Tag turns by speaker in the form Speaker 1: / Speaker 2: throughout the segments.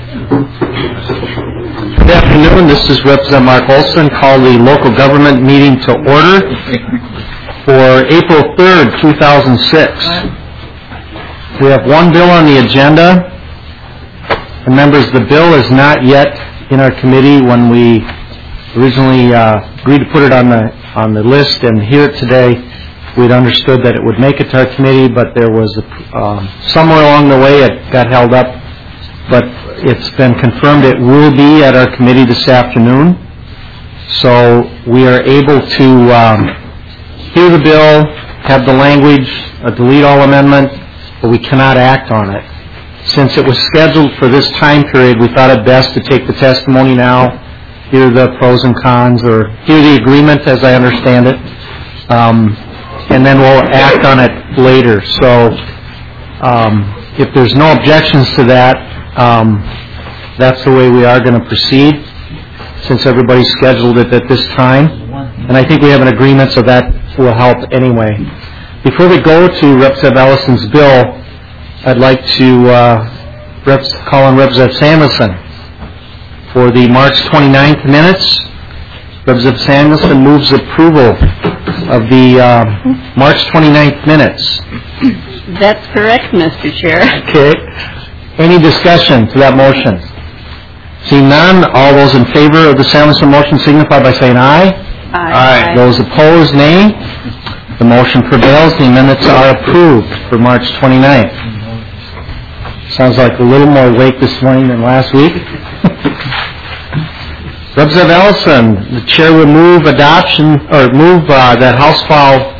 Speaker 1: Good afternoon. This is Representative Mark Olson. Call the local government meeting to order for April 3rd, 2006. We have one bill on the agenda. And members, the bill is not yet in our committee. When we originally agreed to put it on the list and hear it today, we'd understood that it would make it to our committee, but there was somewhere along the way it got held up. But it's been confirmed it will be at our committee this afternoon. So we are able to hear the bill, have the language, a delete all amendment, but we cannot act on it. Since it was scheduled for this time period, we thought it best to take the testimony now, hear the pros and cons, or hear the agreement as I understand it, and then we'll act on it later. So if there's no objections to that, that's the way we are going to proceed, since everybody scheduled it at this time. And I think we have an agreement, so that will help anyway. Before we go to Representative Ellison's bill, I'd like to call on Representative Samuelson for the March 29th minutes. Representative Samuelson moves approval of the March 29th minutes.
Speaker 2: That's correct, Mr. Chair.
Speaker 1: Okay. Any discussion to that motion? Seeing none, all those in favor of the Samuelson motion signify by saying aye.
Speaker 2: Aye.
Speaker 1: Those opposed, nay. The motion prevails. The minutes are approved for March 29th. Sounds like a little more awake this morning than last week. Representative Ellison, the chair will move adoption, or move that House File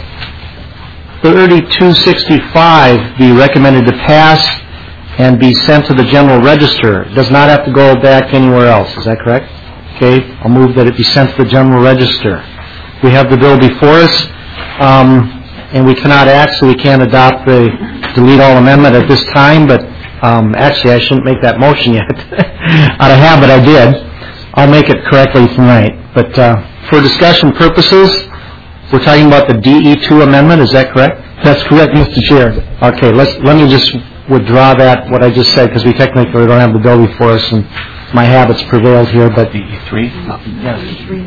Speaker 1: 3265 be recommended to pass and be sent to the General Register. It does not have to go back anywhere else. Is that correct? Okay. I'll move that it be sent to the General Register. We have the bill before us, and we cannot act, so we can't adopt the delete all amendment at this time, but actually, I shouldn't make that motion yet. Out of habit, I did. I'll make it correctly tonight. But for discussion purposes, we're talking about the DE2 amendment. Is that correct? That's correct, Mr. Chair. Okay, let me just withdraw that, what I just said, because we technically don't have the bill before us, and my habits prevailed here. But DE3? Yes.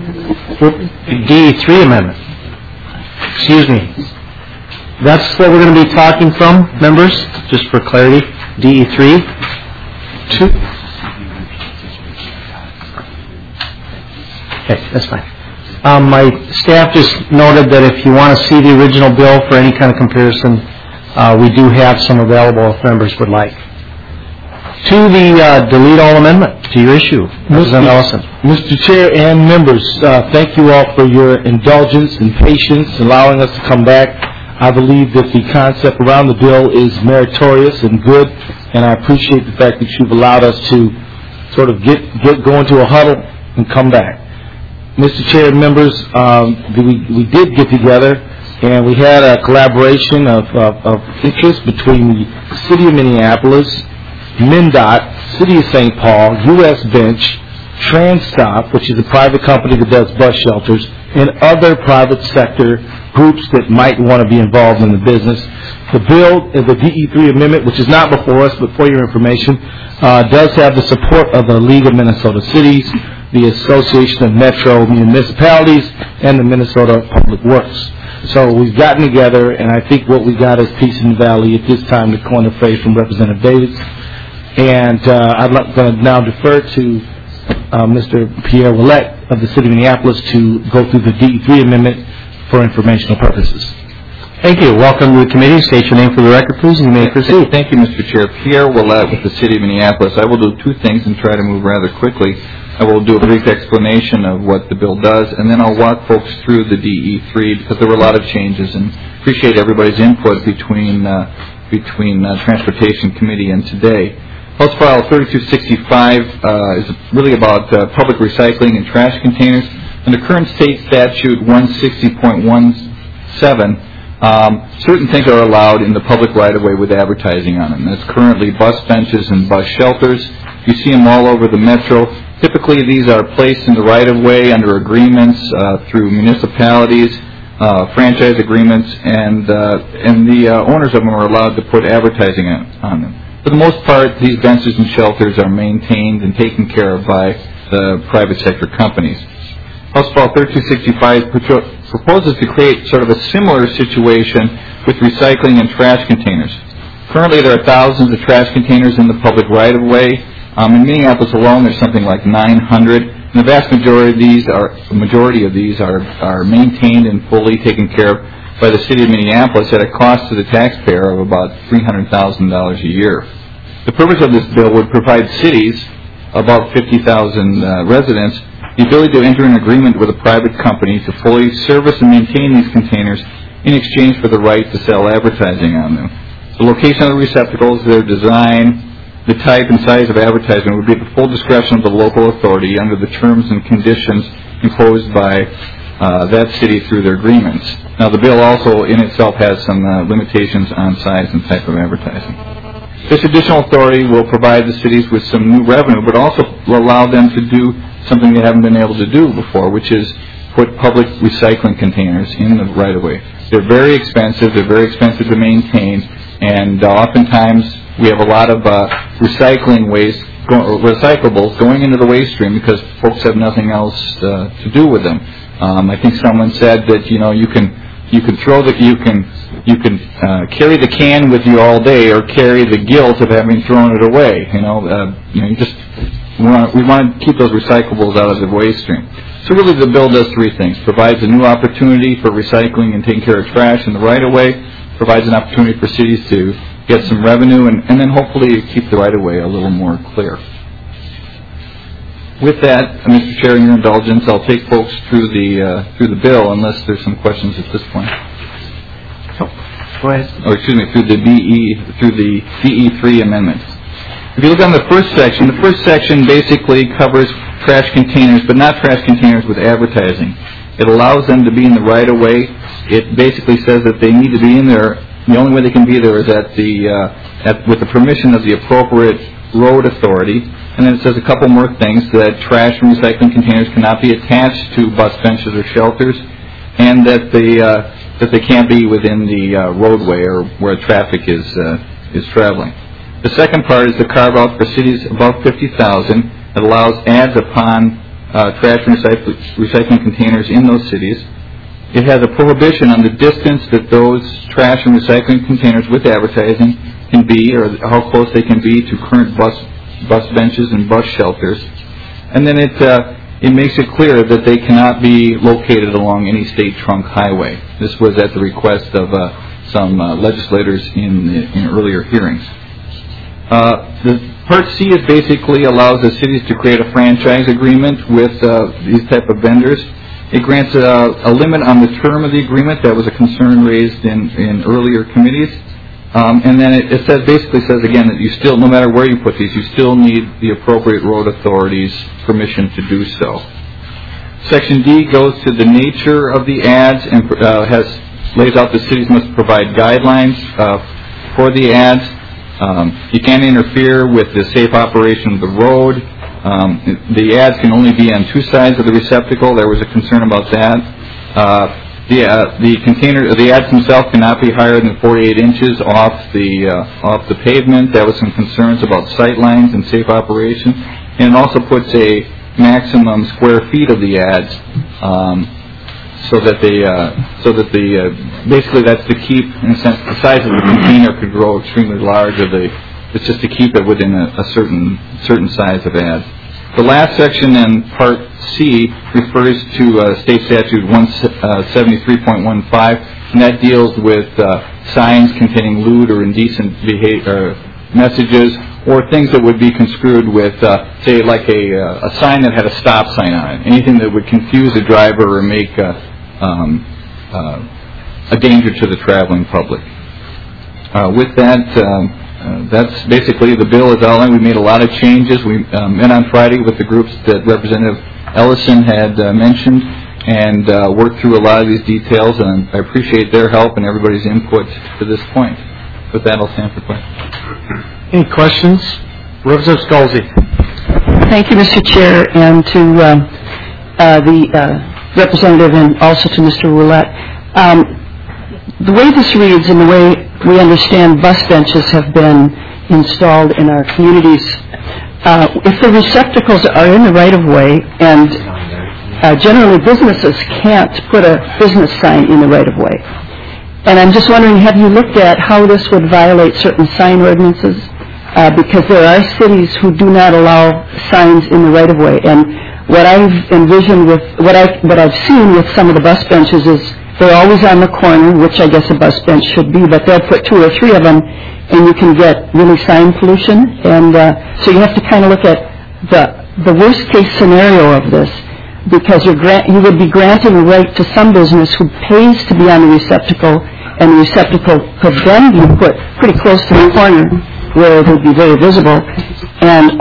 Speaker 1: DE3 amendment. Excuse me. That's what we're going to be talking from, members, just for clarity. DE3. Okay, that's fine. My staff just noted that if you want to see the original bill for any kind of comparison, we do have some available if members would like. To the delete all amendment, to your issue, Representative Ellison.
Speaker 3: Mr. Chair and members, thank you all for your indulgence and patience, allowing us to come back. I believe that the concept around the bill is meritorious and good, and I appreciate the fact that you've allowed us to sort of get go into a huddle and come back. Mr. Chair and members, we did get together, and we had a collaboration of interest between the City of Minneapolis, MnDOT, City of St. Paul, U.S. Bench, TransStop, which is a private company that does bus shelters, and other private sector groups that might want to be involved in the business. The bill, the DE3 amendment, which is not before us, but for your information, does have the support of the League of Minnesota Cities, the Association of Metro Municipalities, and the Minnesota Public Works. So we've gotten together, and I think what we got is peace in the valley at this time, to coin a phrase from Representative Davis. And I'm going to now defer to Mr. Pierre Ouellette of the City of Minneapolis to go through the DE3 amendment for informational purposes.
Speaker 1: Thank you. Welcome to the committee. State your name for the record, please, and you may proceed.
Speaker 4: Thank you, Mr. Chair. Pierre Ouellette with the City of Minneapolis. I will do two things and try to move rather quickly. I will do a brief explanation of what the bill does, and then I'll walk folks through the DE3 because there were a lot of changes, and appreciate everybody's input between Transportation Committee and today. House File 3265 is really about public recycling and trash containers. Under current state statute 160.17, certain things are allowed in the public right-of-way with advertising on them. That's currently bus benches and bus shelters. You see them all over the metro. Typically, these are placed in the right-of-way under agreements through municipalities, franchise agreements, and the owners of them are allowed to put advertising on them. For the most part, these benches and shelters are maintained and taken care of by the private sector companies. House Bill 3265 proposes to create sort of a similar situation with recycling and trash containers. Currently, there are thousands of trash containers in the public right-of-way. In Minneapolis alone, there's something like 900. And the vast majority of these are maintained and fully taken care of by the city of Minneapolis at a cost to the taxpayer of about $300,000 a year. The purpose of this bill would provide cities, about 50,000 residents, the ability to enter an agreement with a private company to fully service and maintain these containers in exchange for the right to sell advertising on them. The location of the receptacles, their design, the type and size of advertising would be at the full discretion of the local authority under the terms and conditions imposed by that city through their agreements. Now, the bill also in itself has some limitations on size and type of advertising. This additional authority will provide the cities with some new revenue, but also will allow them to do something they haven't been able to do before, which is put public recycling containers in the right-of-way. They're very expensive. They're very expensive to maintain, and oftentimes we have a lot of recycling waste, recyclables going into the waste stream because folks have nothing else to do with them. I think someone said that you can carry the can with you all day, or carry the guilt of having thrown it away. We want to keep those recyclables out of the waste stream. So really, the bill does three things: provides a new opportunity for recycling and taking care of trash in the right-of-way, provides an opportunity for cities to get some revenue, and then hopefully keep the right-of-way a little more clear. With that, Mr. Chair, in your indulgence, I'll take folks through the bill, unless there's some questions at this point.
Speaker 1: Go ahead.
Speaker 4: Through the DE3 amendment. If you look on the first section basically covers trash containers, but not trash containers with advertising. It allows them to be in the right-of-way. It basically says that they need to be in there. The only way they can be there is with the permission of the appropriate road authority. And then it says a couple more things, that trash and recycling containers cannot be attached to bus benches or shelters, and that they can't be within the roadway or where traffic is traveling. The second part is the carve-out for cities above 50,000 that allows ads upon trash and recycling containers in those cities. It has a prohibition on the distance that those trash and recycling containers with advertising can be, or how close they can be to current bus benches and bus shelters. And then it makes it clear that they cannot be located along any state trunk highway. This was at the request of some legislators in earlier hearings. The Part C is basically allows the cities to create a franchise agreement with these type of vendors. It grants a limit on the term of the agreement. That was a concern raised in earlier committees. And then it basically says again that you still, no matter where you put these, you still need the appropriate road authority's permission to do so. Section D goes to the nature of the ads and lays out the cities must provide guidelines for the ads. You can't interfere with the safe operation of the road. The ads can only be on two sides of the receptacle. There was a concern about that. The ads themselves cannot be higher than 48 inches off the pavement. There was some concerns about sight lines and safe operation, and it also puts a maximum square feet of the ads, basically that's to keep, in a sense, the size of the container could grow extremely large, it's just to keep it within a certain size of ad. The last section in Part C refers to State Statute 173.15, and that deals with signs containing lewd or indecent messages, or things that would be construed with, say, like a sign that had a stop sign on it. Anything that would confuse a driver or make a danger to the traveling public. With that, that's basically the bill is outlined. We made a lot of changes. We met on Friday with the groups that Representative Ellison had mentioned and worked through a lot of these details, and I appreciate their help and everybody's input to this point. With that, I'll stand for questions.
Speaker 1: Any questions? Representative Scalzi.
Speaker 2: Thank you, Mr. Chair, and to the representative and also to Mr. Roulette. The way this reads and the way we understand bus benches have been installed in our communities. If the receptacles are in the right-of-way, and generally businesses can't put a business sign in the right-of-way. And I'm just wondering, have you looked at how this would violate certain sign ordinances? Because there are cities who do not allow signs in the right-of-way. And what I've envisioned with, what I've seen with some of the bus benches is they're always on the corner, which I guess a bus bench should be, but they'll put 2 or 3 of them, and you can get really sign pollution. And so you have to kind of look at the worst-case scenario of this, because you would be granting a right to some business who pays to be on the receptacle, and the receptacle could then be put pretty close to the corner where it would be very visible, and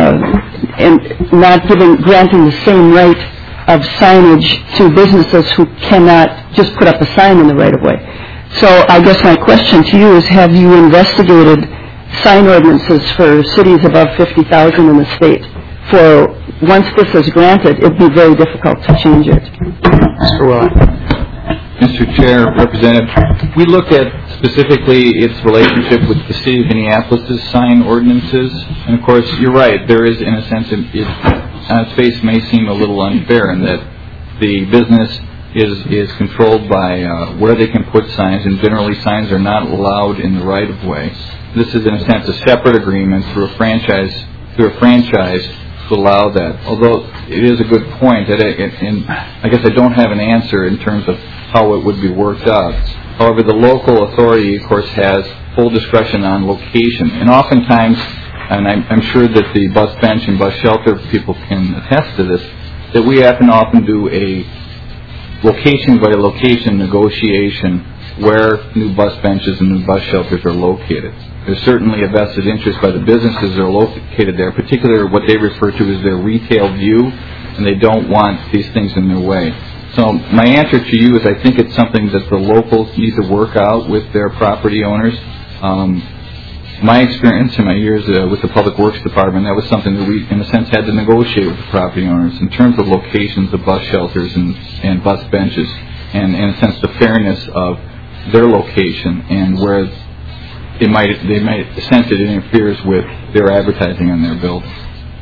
Speaker 2: not granting the same right of signage to businesses who cannot just put up a sign in the right-of-way. So I guess my question to you is, have you investigated sign ordinances for cities above 50,000 in the state? For once this is granted, it would be very difficult to change it.
Speaker 1: Mr. Willett.
Speaker 4: Mr. Chair, Representative, we looked at specifically its relationship with the City of Minneapolis' sign ordinances. And, of course, you're right. There is, in a sense, it on its face may seem a little unfair in that the business is controlled by where they can put signs, and generally signs are not allowed in the right-of-way. This is, in a sense, a separate agreement through a franchise to allow that. Although it is a good point, and I guess I don't have an answer in terms of how it would be worked out. However, the local authority, of course, has full discretion on location, and oftentimes, and I'm sure that the bus bench and bus shelter people can attest to this, that we often do a location-by-location negotiation where new bus benches and new bus shelters are located. There's certainly a vested interest by the businesses that are located there, particularly what they refer to as their retail view, and they don't want these things in their way. So my answer to you is I think it's something that the locals need to work out with their property owners. My experience in my years with the Public Works Department, that was something that we, in a sense, had to negotiate with the property owners in terms of locations of bus shelters and bus benches, and in a sense the fairness of their location and where they might sense it interferes with their advertising on their buildings.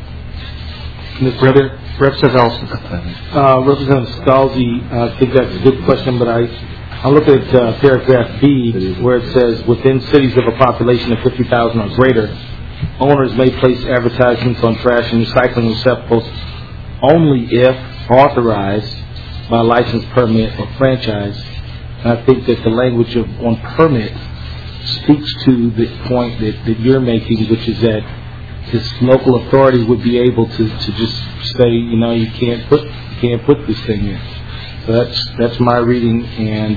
Speaker 1: Representative Ellison.
Speaker 3: Representative Scalzi, I think that's a good question, but I look at paragraph B, where it says, within cities of a population of 50,000 or greater, owners may place advertisements on trash and recycling receptacles only if authorized by license, permit, or franchise. And I think that the language on permit speaks to the point that you're making, which is that this local authority would be able to just say, you can't put this thing in. So that's my reading, and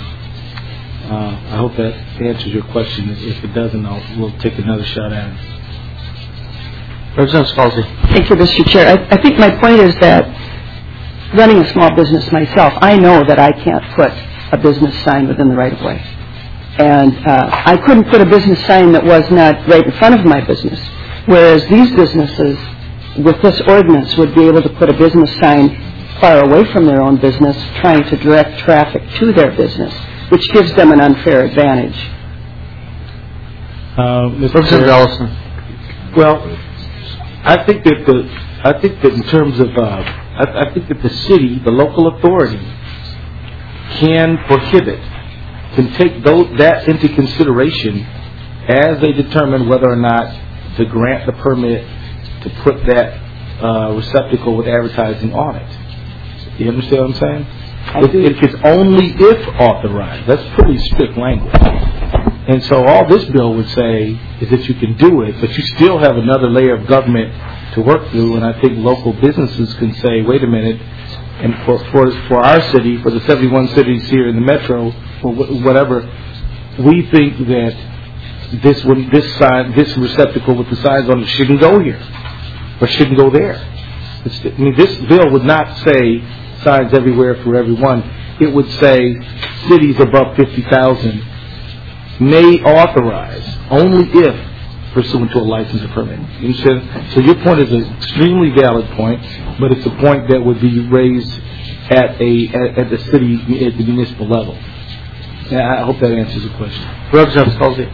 Speaker 3: I hope that answers your question. If it doesn't, we'll take another shot at it.
Speaker 1: Representative Scalzi.
Speaker 2: Thank you, Mr. Chair. I think my point is that running a small business myself, I know that I can't put a business sign within the right-of-way. And I couldn't put a business sign that was not right in front of my business, whereas these businesses, with this ordinance, would be able to put a business sign far away from their own business, trying to direct traffic to their business, which gives them an unfair advantage.
Speaker 1: Representative Ellison.
Speaker 3: Well, I think that in terms of, I think that the city, the local authority, can take that into consideration as they determine whether or not to grant the permit to put that receptacle with advertising on it. You understand what I'm saying? It's only if authorized. That's pretty strict language. And so all this bill would say is that you can do it, but you still have another layer of government to work through. And I think local businesses can say, wait a minute, and for our city, for the 71 cities here in the metro, or whatever, we think that this receptacle with the signs on it shouldn't go here, or shouldn't go there. This bill would not say signs everywhere for everyone. It would say cities above 50,000 may authorize only if pursuant to a license or permit. You understand? So your point is an extremely valid point, but it's a point that would be raised at the city, at the municipal level. I hope that answers the question.
Speaker 1: Representative Scalzi.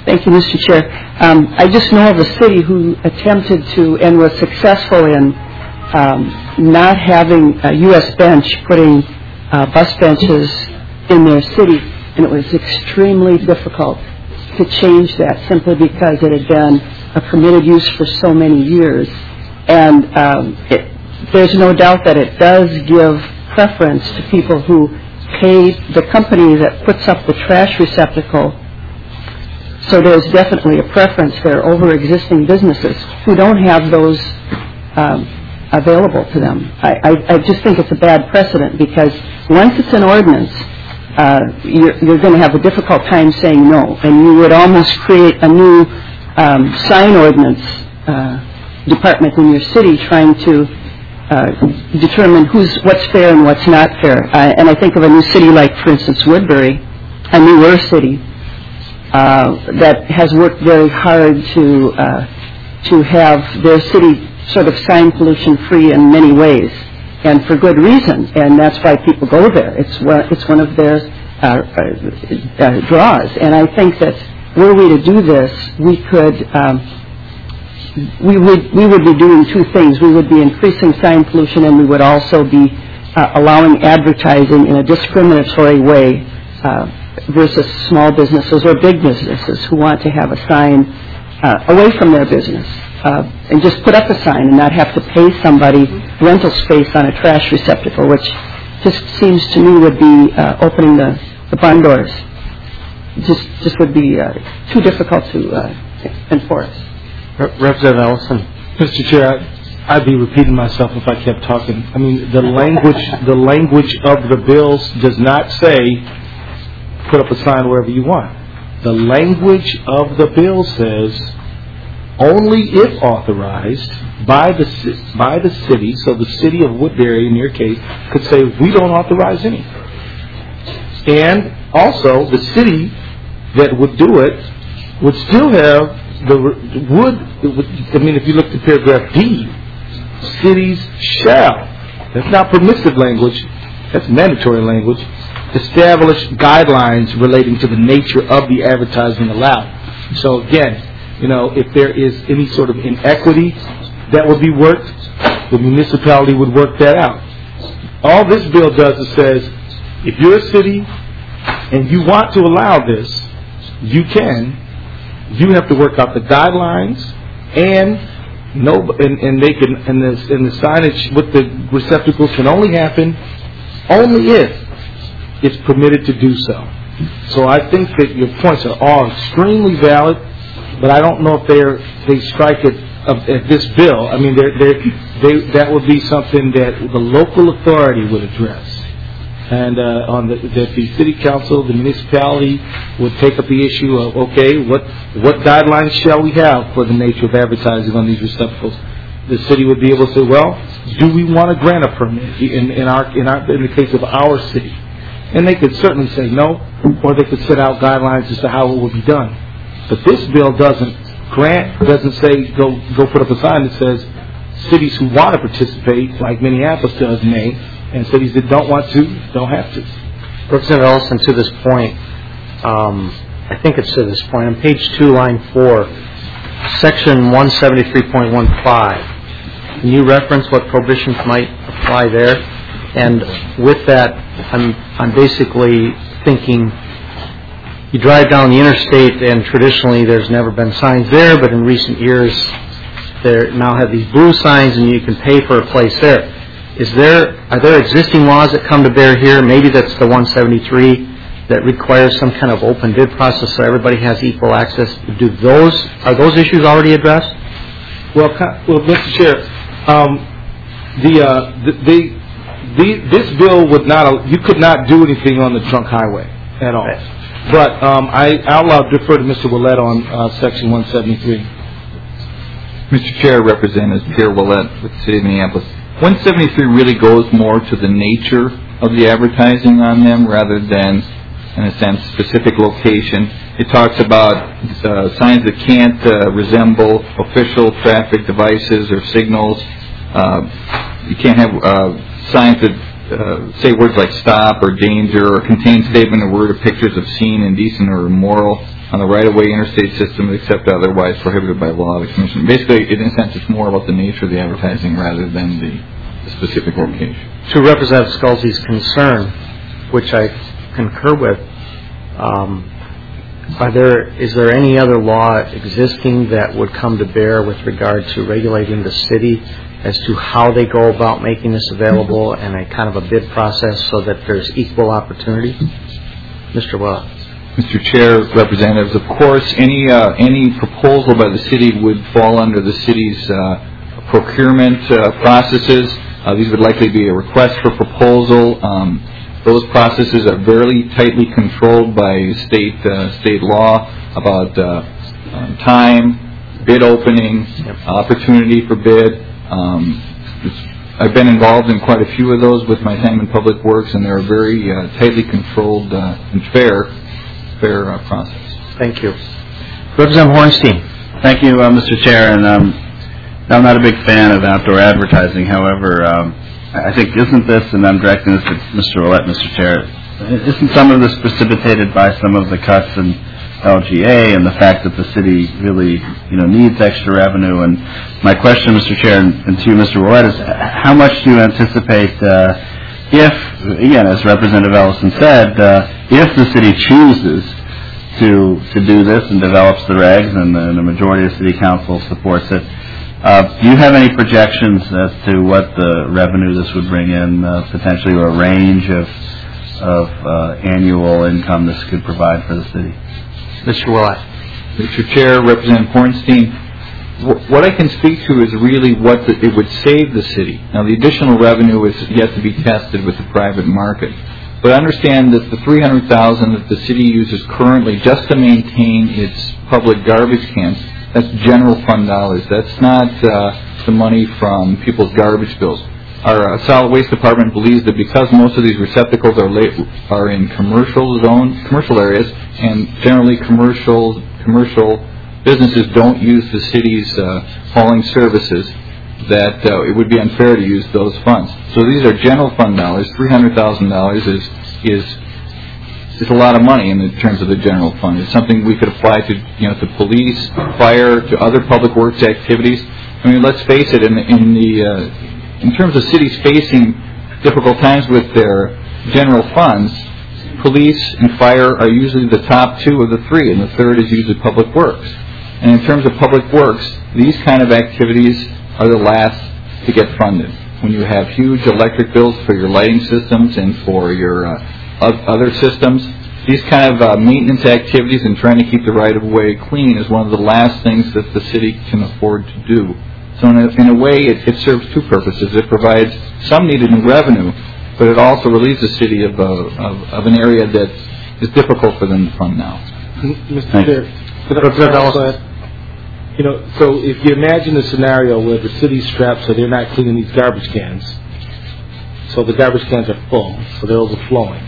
Speaker 2: Thank you, Mr. Chair. I just know of a city who attempted to and was successful in not having a U.S. bench putting bus benches in their city, and it was extremely difficult to change that simply because it had been a permitted use for so many years. And there's no doubt that it does give preference to people who pay the company that puts up the trash receptacle. So there's definitely a preference there over existing businesses who don't have those available to them. I just think it's a bad precedent because once it's an ordinance, you're going to have a difficult time saying no, and you would almost create a new sign ordinance department in your city trying to determine what's fair and what's not fair. And I think of a new city like, for instance, Woodbury, a newer city that has worked very hard to have their city sort of sign pollution free in many ways, and for good reason. And that's why people go there. It's one of their draws. And I think that were we to do this, we could. We would be doing two things. We would be increasing sign pollution, and we would also be allowing advertising in a discriminatory way versus small businesses or big businesses who want to have a sign away from their business and just put up a sign and not have to pay somebody rental space on a trash receptacle, which just seems to me would be opening the barn doors. Just would be too difficult to enforce.
Speaker 1: Representative Ellison.
Speaker 3: Mr. Chair, I'd be repeating myself if I kept talking. I mean, the language of the bills does not say put up a sign wherever you want. The language of the bill says only if authorized by the city. So the city of Woodbury, in your case, could say we don't authorize any. And also, the city that would do it would still have if you look at paragraph D, cities shall, that's not permissive language, that's mandatory language, establish guidelines relating to the nature of the advertising allowed. So again, if there is any sort of inequity that would be worked, the municipality would work that out. All this bill does is says, if you're a city and you want to allow this, you can. You have to work out the guidelines, and they can, and the signage with the receptacles can only happen if it's permitted to do so. So I think that your points are all extremely valid, but I don't know if they strike it at this bill. I mean, that would be something that the local authority would address. And that the city council, the municipality would take up the issue of, okay, what guidelines shall we have for the nature of advertising on these receptacles? The city would be able to say, well, do we want to grant a permit in the case of our city? And they could certainly say no, or they could set out guidelines as to how it would be done. But this bill doesn't say go put up a sign that says cities who want to participate, like Minneapolis does, may. And cities that don't want to, don't have to.
Speaker 1: Representative Ellison, to this point, I think it's to this point, on page 2, line 4, section 173.15, can you reference what prohibitions might apply there? And with that, I'm basically thinking, you drive down the interstate and traditionally there's never been signs there, but in recent years they now have these blue signs and you can pay for a place there. Are there existing laws that come to bear here? Maybe that's the 173 that requires some kind of open bid process so everybody has equal access. Are those issues already addressed?
Speaker 3: Well, Mr. Chair, this bill would not. You could not do anything on the trunk highway at all. Right. But I'll defer to Mr. Willett on section 173.
Speaker 4: Mr. Chair, Representative Pierre Willett with the City of Minneapolis. 173 really goes more to the nature of the advertising on them rather than, in a sense, specific location. It talks about signs that can't resemble official traffic devices or signals. You can't have signs that say words like stop or danger, or contain statement or word or pictures of scene, indecent or immoral on the right-of-way interstate system except otherwise prohibited by law of the commission. Basically, in a sense, it's more about the nature of the advertising rather than the specific location.
Speaker 1: To Representative Sculsey's concern, which I concur with, is there any other law existing that would come to bear with regard to regulating the city as to how they go about making this available and a kind of a bid process so that there's equal opportunity? Mr. Willett.
Speaker 4: Mr. Chair, representatives, of course, any proposal by the city would fall under the city's procurement processes. These would likely be a request for proposal. Those processes are very tightly controlled by state law about time, bid opening, opportunity for bid. I've been involved in quite a few of those with my time in Public Works, and they're a very tightly controlled and fair process.
Speaker 1: Thank you. Representative Hornstein.
Speaker 5: Thank you, Mr. Chair. And I'm not a big fan of outdoor advertising. However, I think isn't this, and I'm directing this at Mr. Willett, Mr. Chair, isn't some of this precipitated by some of the cuts in LGA and the fact that the city really, needs extra revenue? And my question, Mr. Chair, and to you, Mr. Willett, is how much do you anticipate if, again, as Representative Ellison said, if the city chooses to do this and develops the regs and the majority of city council supports it, do you have any projections as to what the revenue this would bring in potentially, or a range of annual income this could provide for the city?
Speaker 1: Mr. Willett.
Speaker 4: Mr. Chair, Representative Hornstein, what I can speak to is really what it would save the city. Now, the additional revenue is yet to be tested with the private market. But understand that the $300,000 that the city uses currently just to maintain its public garbage cans, that's general fund dollars. That's not the money from people's garbage bills. Our solid waste department believes that because most of these receptacles are in commercial areas, and generally commercial businesses don't use the city's hauling services, that it would be unfair to use those funds. So these are general fund dollars. $300,000 is a lot of money in terms of the general fund. It's something we could apply to to police, fire, to other public works activities. I mean, let's face it. In terms of cities facing difficult times with their general funds, police and fire are usually the top two of the three, and the third is usually public works. And in terms of public works, these kind of activities are the last to get funded. When you have huge electric bills for your lighting systems and for your other systems, these kind of maintenance activities and trying to keep the right-of-way clean is one of the last things that the city can afford to do. So in a way, it serves two purposes. It provides some needed new revenue, but it also relieves the city of an area that is difficult for them to fund now.
Speaker 3: Mr. Chair, so if you imagine a scenario where the city's strapped so they're not cleaning these garbage cans, so the garbage cans are full, so they're overflowing.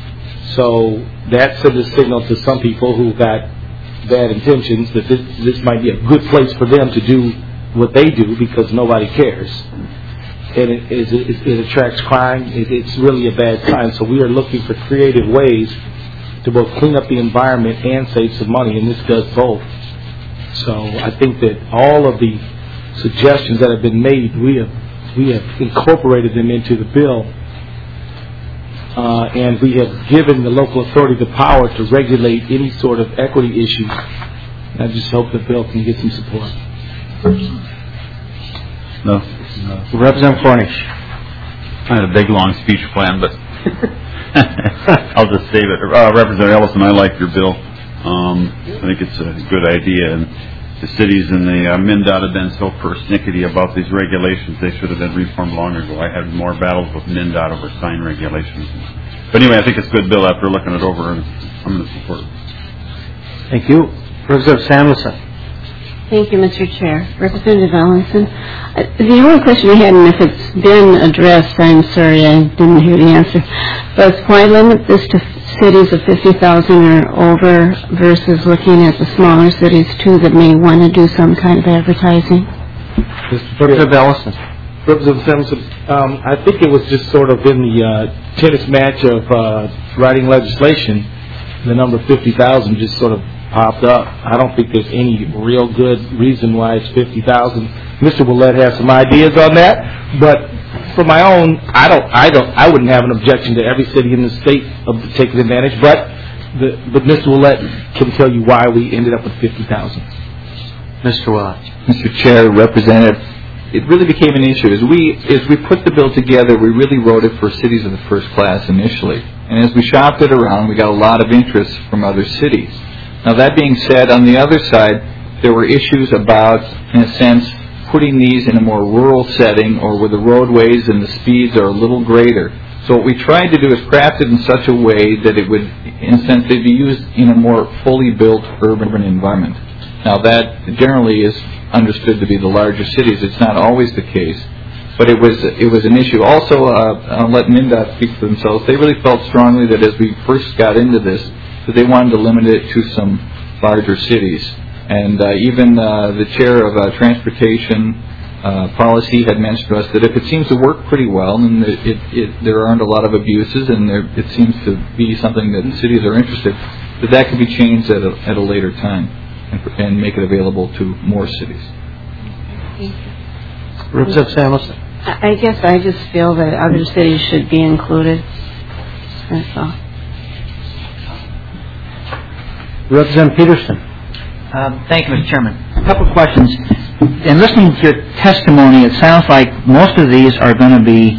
Speaker 3: So that sends a signal to some people who got bad intentions that this might be a good place for them to do what they do because nobody cares. And it attracts crime. It's really a bad sign. So we are looking for creative ways to both clean up the environment and save some money, and this does both. So I think that all of the suggestions that have been made, we have incorporated them into the bill, and we have given the local authority the power to regulate any sort of equity issues. And I just hope the bill can get some support.
Speaker 5: No.
Speaker 1: Representative Cornish.
Speaker 6: I had a big, long speech planned, but I'll just save it. Representative Ellison, I like your bill. I think it's a good idea, and the cities and the MnDOT have been so persnickety about these regulations. They should have been reformed long ago. I had more battles with MnDOT over sign regulations. But anyway, I think it's a good bill after looking it over, and I'm going to support it.
Speaker 1: Thank you. Representative Samuelson.
Speaker 7: Thank you, Mr. Chair. Representative Ellison, the only question I had, and if it's been addressed, I'm sorry I didn't hear the answer, but why limit this to cities of 50,000 or over versus looking at the smaller cities, too, that may want to do some kind of advertising?
Speaker 1: Representative Ellison.
Speaker 3: Representative Samuelson, I think it was just sort of in the tennis match of writing legislation, the number 50,000 just sort of popped up. I don't think there's any real good reason why it's 50,000. Mr. Willett has some ideas on that, but for my own, I wouldn't have an objection to every city in the state of taking advantage, but Mr. Willett can tell you why we ended up with 50,000.
Speaker 1: Mr. Willett.
Speaker 4: Mr. Chair, Representative, it really became an issue. As we put the bill together, we really wrote it for cities of the first class initially. And as we shopped it around, we got a lot of interest from other cities. Now, that being said, on the other side, there were issues about, in a sense, putting these in a more rural setting or where the roadways and the speeds are a little greater. So what we tried to do is craft it in such a way that it would, in a sense, they'd be used in a more fully built urban environment. Now, that generally is understood to be the larger cities. It's not always the case, but it was an issue. Also, I'll let MnDOT speak for themselves. They really felt strongly that as we first got into this, that they wanted to limit it to some larger cities. And even the chair of Transportation Policy had mentioned to us that if it seems to work pretty well and there aren't a lot of abuses and it seems to be something that the cities are interested, that could be changed at a later time and make it available to more cities.
Speaker 1: Representative Samuelson.
Speaker 7: I guess I just feel that other cities should be included. That's all.
Speaker 1: Representative Peterson.
Speaker 8: Thank you, Mr. Chairman. A couple of questions. In listening to your testimony, it sounds like most of these are going to be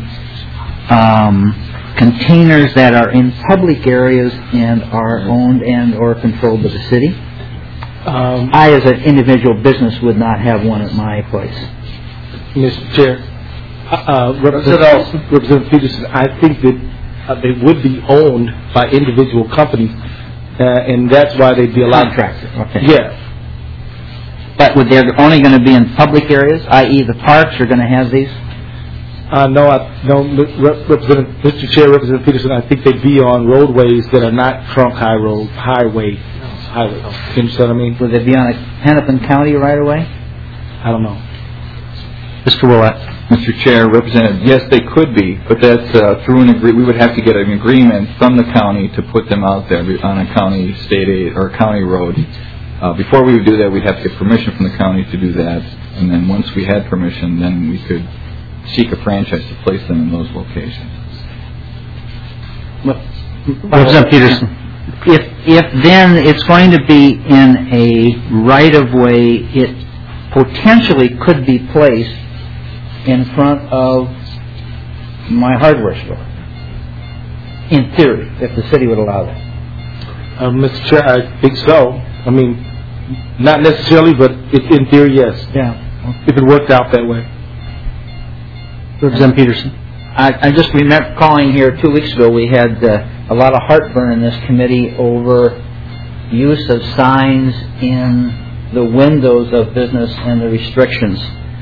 Speaker 8: containers that are in public areas and are owned and or controlled by the city. I, as an individual business, would not have one at my place.
Speaker 3: Mr. Chair, Representative Peterson, I think that they would be owned by individual companies, and that's why they'd be allowed.
Speaker 8: Contractor, okay.
Speaker 3: Yeah.
Speaker 8: But they're only going to be in public areas, i.e. the parks are going to have these?
Speaker 3: No, Mr. Chair, Representative Peterson, I think they'd be on roadways that are not trunk highway. You understand what I mean?
Speaker 8: Would they be on a Hennepin County right away?
Speaker 3: I don't know.
Speaker 1: Mr. Willett.
Speaker 4: Mr. Chair, Representative, yes, they could be, but that's through an agreement. We would have to get an agreement from the county to put them out there on a county state aid or county road. Before we would do that, we'd have to get permission from the county to do that, and then once we had permission, then we could seek a franchise to place them in those locations.
Speaker 1: Representative Peterson.
Speaker 8: If then it's going to be in a right-of-way, it potentially could be placed in front of my hardware store, in theory, if the city would allow that.
Speaker 3: Mr. Chair, I think so. I mean, not necessarily, but in theory, yes.
Speaker 8: Yeah.
Speaker 3: If it worked out that way.
Speaker 1: Representative Peterson.
Speaker 8: I just remember calling here 2 weeks ago. We had a lot of heartburn in this committee over use of signs in the windows of business and the restrictions.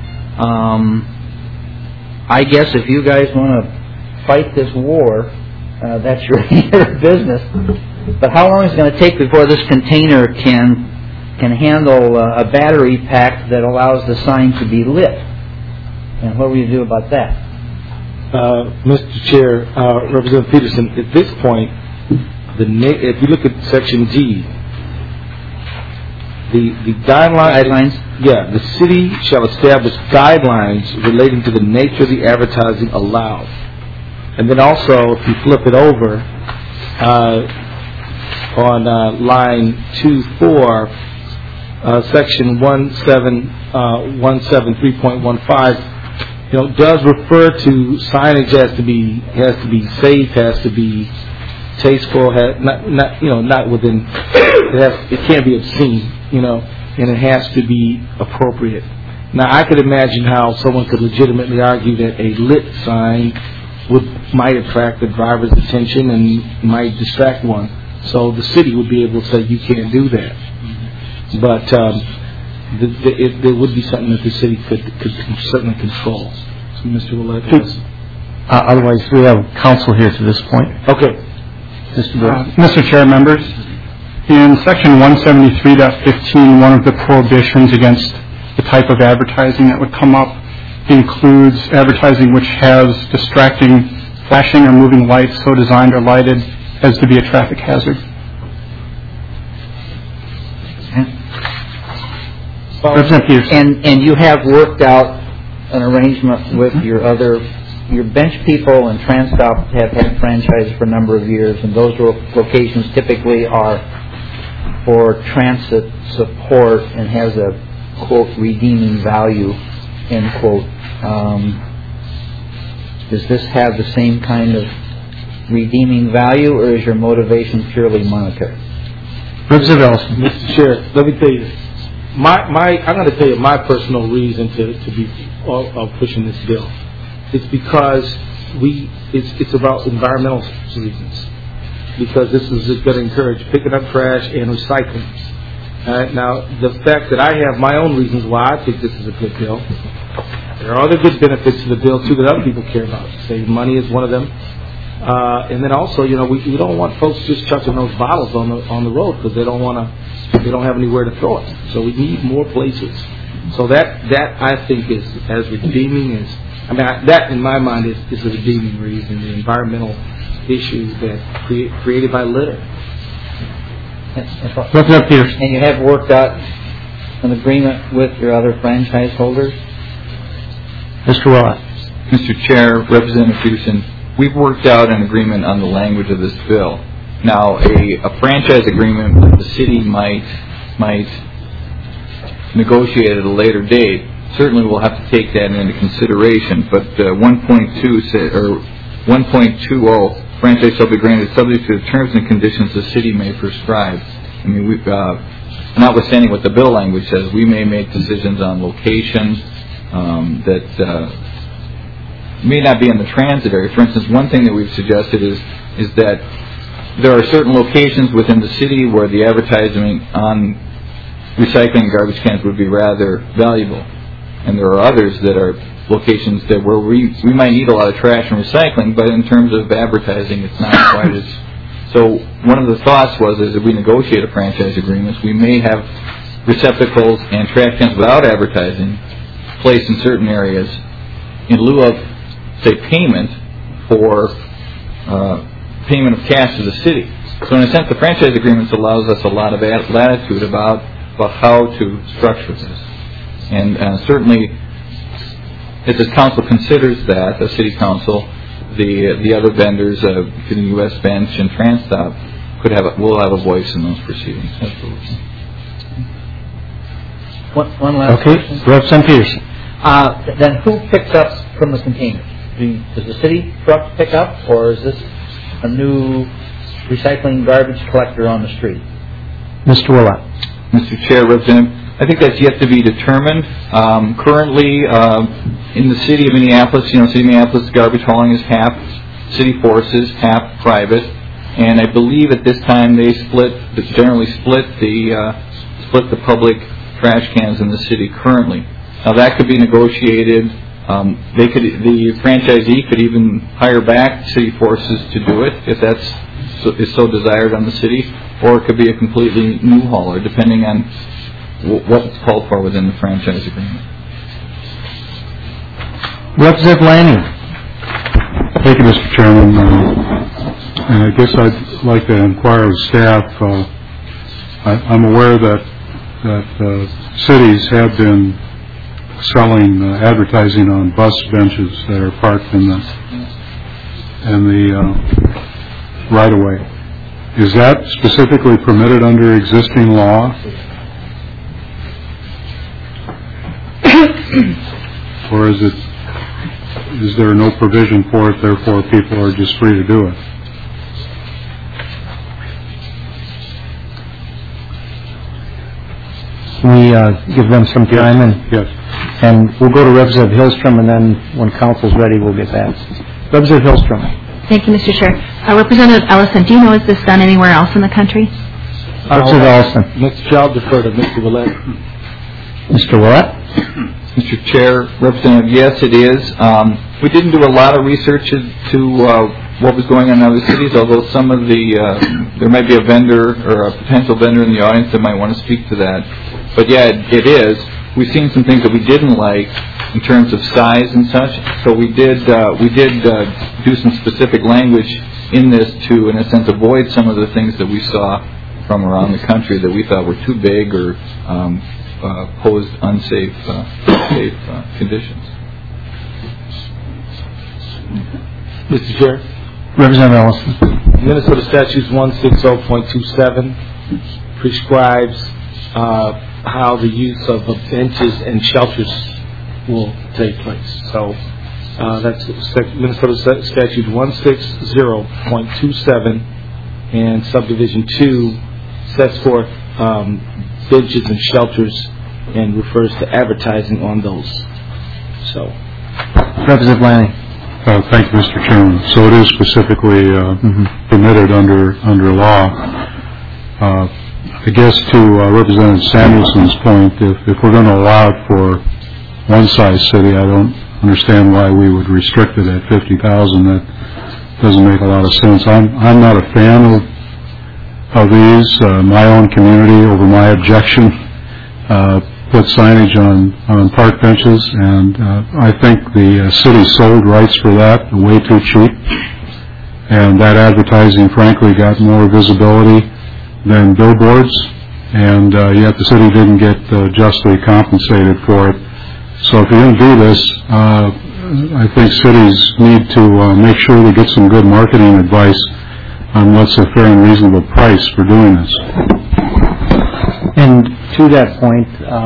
Speaker 8: I guess if you guys want to fight this war, that's your business. But how long is it going to take before this container can handle a battery pack that allows the sign to be lit? And what will you do about that?
Speaker 3: Mr. Chair, Representative Peterson, at this point, if you look at Section D, the guidelines. Yeah, the city shall establish guidelines relating to the nature of the advertising allowed. And then also, if you flip it over, on line 2-4, Section 173.15, does refer to signage has to be safe, has to be tasteful, not within. It can't be obscene, and it has to be appropriate. Now, I could imagine how someone could legitimately argue that a lit sign might attract the driver's attention and might distract one. So the city would be able to say you can't do that. But there would be something that the city could certainly control. So Mr. Willett.
Speaker 1: Otherwise, we have counsel here to this point.
Speaker 3: Okay.
Speaker 9: Mr. Chair, members, in Section 173.15, one of the prohibitions against the type of advertising that would come up includes advertising which has distracting, flashing or moving lights so designed or lighted as to be a traffic hazard.
Speaker 8: And you have worked out an arrangement with your bench people and TransStop have had franchises for a number of years, and those locations typically are for transit support and has a, quote, redeeming value, end quote. Does this have the same kind of redeeming value, or is your motivation purely monetary?
Speaker 3: Mr. Chair, let me tell you, I'm going to tell you my personal reason to be pushing this bill. It's because it's about environmental reasons. Because this is going to encourage picking up trash and recycling. Now, the fact that I have my own reasons why I think this is a good bill. There are other good benefits to the bill too that other people care about. Saving money is one of them. And then also, we don't want folks just chucking those bottles on the road because they don't have anywhere to throw it. So we need more places. So that I think is as redeeming as, that in my mind is a redeeming reason. The environmental issues that created by litter.
Speaker 8: And you have worked out an agreement with your other franchise holders?
Speaker 1: Mr. Willett.
Speaker 4: Mr. Chair, Representative Peterson, we've worked out an agreement on the language of this bill. Now, a franchise agreement that the city might negotiate at a later date, certainly we'll have to take that into consideration. But 1.20, franchise shall be granted subject to the terms and conditions the city may prescribe. We've notwithstanding what the bill language says, we may make decisions on location that may not be in the transit area. For instance, one thing that we've suggested is that there are certain locations within the city where the advertising on recycling garbage cans would be rather valuable, and there are others that are locations that where we might need a lot of trash and recycling, but in terms of advertising, it's not quite as. So one of the thoughts was as we negotiate a franchise agreements, we may have receptacles and trash cans without advertising placed in certain areas in lieu of, say, payment for payment of cash to the city. So in a sense, the franchise agreements allows us a lot of latitude about how to structure this, and certainly. As the council considers that, the city council, the other vendors, including U.S. Bench and TransStop, will have a voice in those proceedings. Absolutely.
Speaker 8: One last question.
Speaker 1: Representative Peterson.
Speaker 8: Then who picks up from the containers? Does the city truck pick up, or is this a new recycling garbage collector on the street?
Speaker 1: Mr. Willett.
Speaker 4: Mr. Chair, Representative, I think that's yet to be determined. Currently, in the city of Minneapolis, city of Minneapolis garbage hauling is half city forces, half private, and I believe at this time they generally split the public trash cans in the city currently. Now that could be negotiated. The franchisee could even hire back city forces to do it if is so desired on the city, or it could be a completely new hauler, depending on what's called for within the franchise agreement.
Speaker 1: Representative Lanning.
Speaker 9: Thank you, Mr. Chairman. And I guess I'd like to inquire of staff. I'm aware that cities have been selling advertising on bus benches that are parked in the right-of-way. Is that specifically permitted under existing law? Or is there no provision for it, therefore people are just free to do it?
Speaker 1: We give them some time, and we'll go to Representative Hillstrom, and then when council's ready, we'll get back. Representative Hillstrom.
Speaker 10: Thank you, Mr. Chair. Representative Ellison, do you know, is this done anywhere else in the country?
Speaker 1: Representative Ellison.
Speaker 3: Mr. Chair, I'll defer to Mr. Willett.
Speaker 1: Mr. Willett?
Speaker 4: Mr. Chair, Representative, yes, it is. We didn't do a lot of research into what was going on in other cities, although some of there might be a vendor or a potential vendor in the audience that might want to speak to that. But yeah, it is. We've seen some things that we didn't like in terms of size and such. So we did do some specific language in this to, in a sense, avoid some of the things that we saw from around the country that we thought were too big or posed unsafe conditions.
Speaker 3: Mr. Chair?
Speaker 1: Representative Ellison.
Speaker 3: Minnesota Statutes 160.27 prescribes how the use of benches and shelters will take place. So that's Minnesota Statute 160.27, and Subdivision 2 sets forth benches and shelters and refers to advertising on those. So,
Speaker 1: Representative Lanning.
Speaker 9: Thank you, Mr. Chairman. So it is specifically permitted under law. I guess to Representative Samuelson's point, if we're going to allow it for one-size city, I don't understand why we would restrict it at 50,000. That doesn't make a lot of sense. I'm not a fan of these. My own community, over my objection, put signage on park benches, and I think the city sold rights for that way too cheap, and that advertising frankly got more visibility than billboards, and yet the city didn't get justly compensated for it. So if you're going to do this, I think cities need to make sure they get some good marketing advice on what's a fair and reasonable price for doing this.
Speaker 1: And to that point,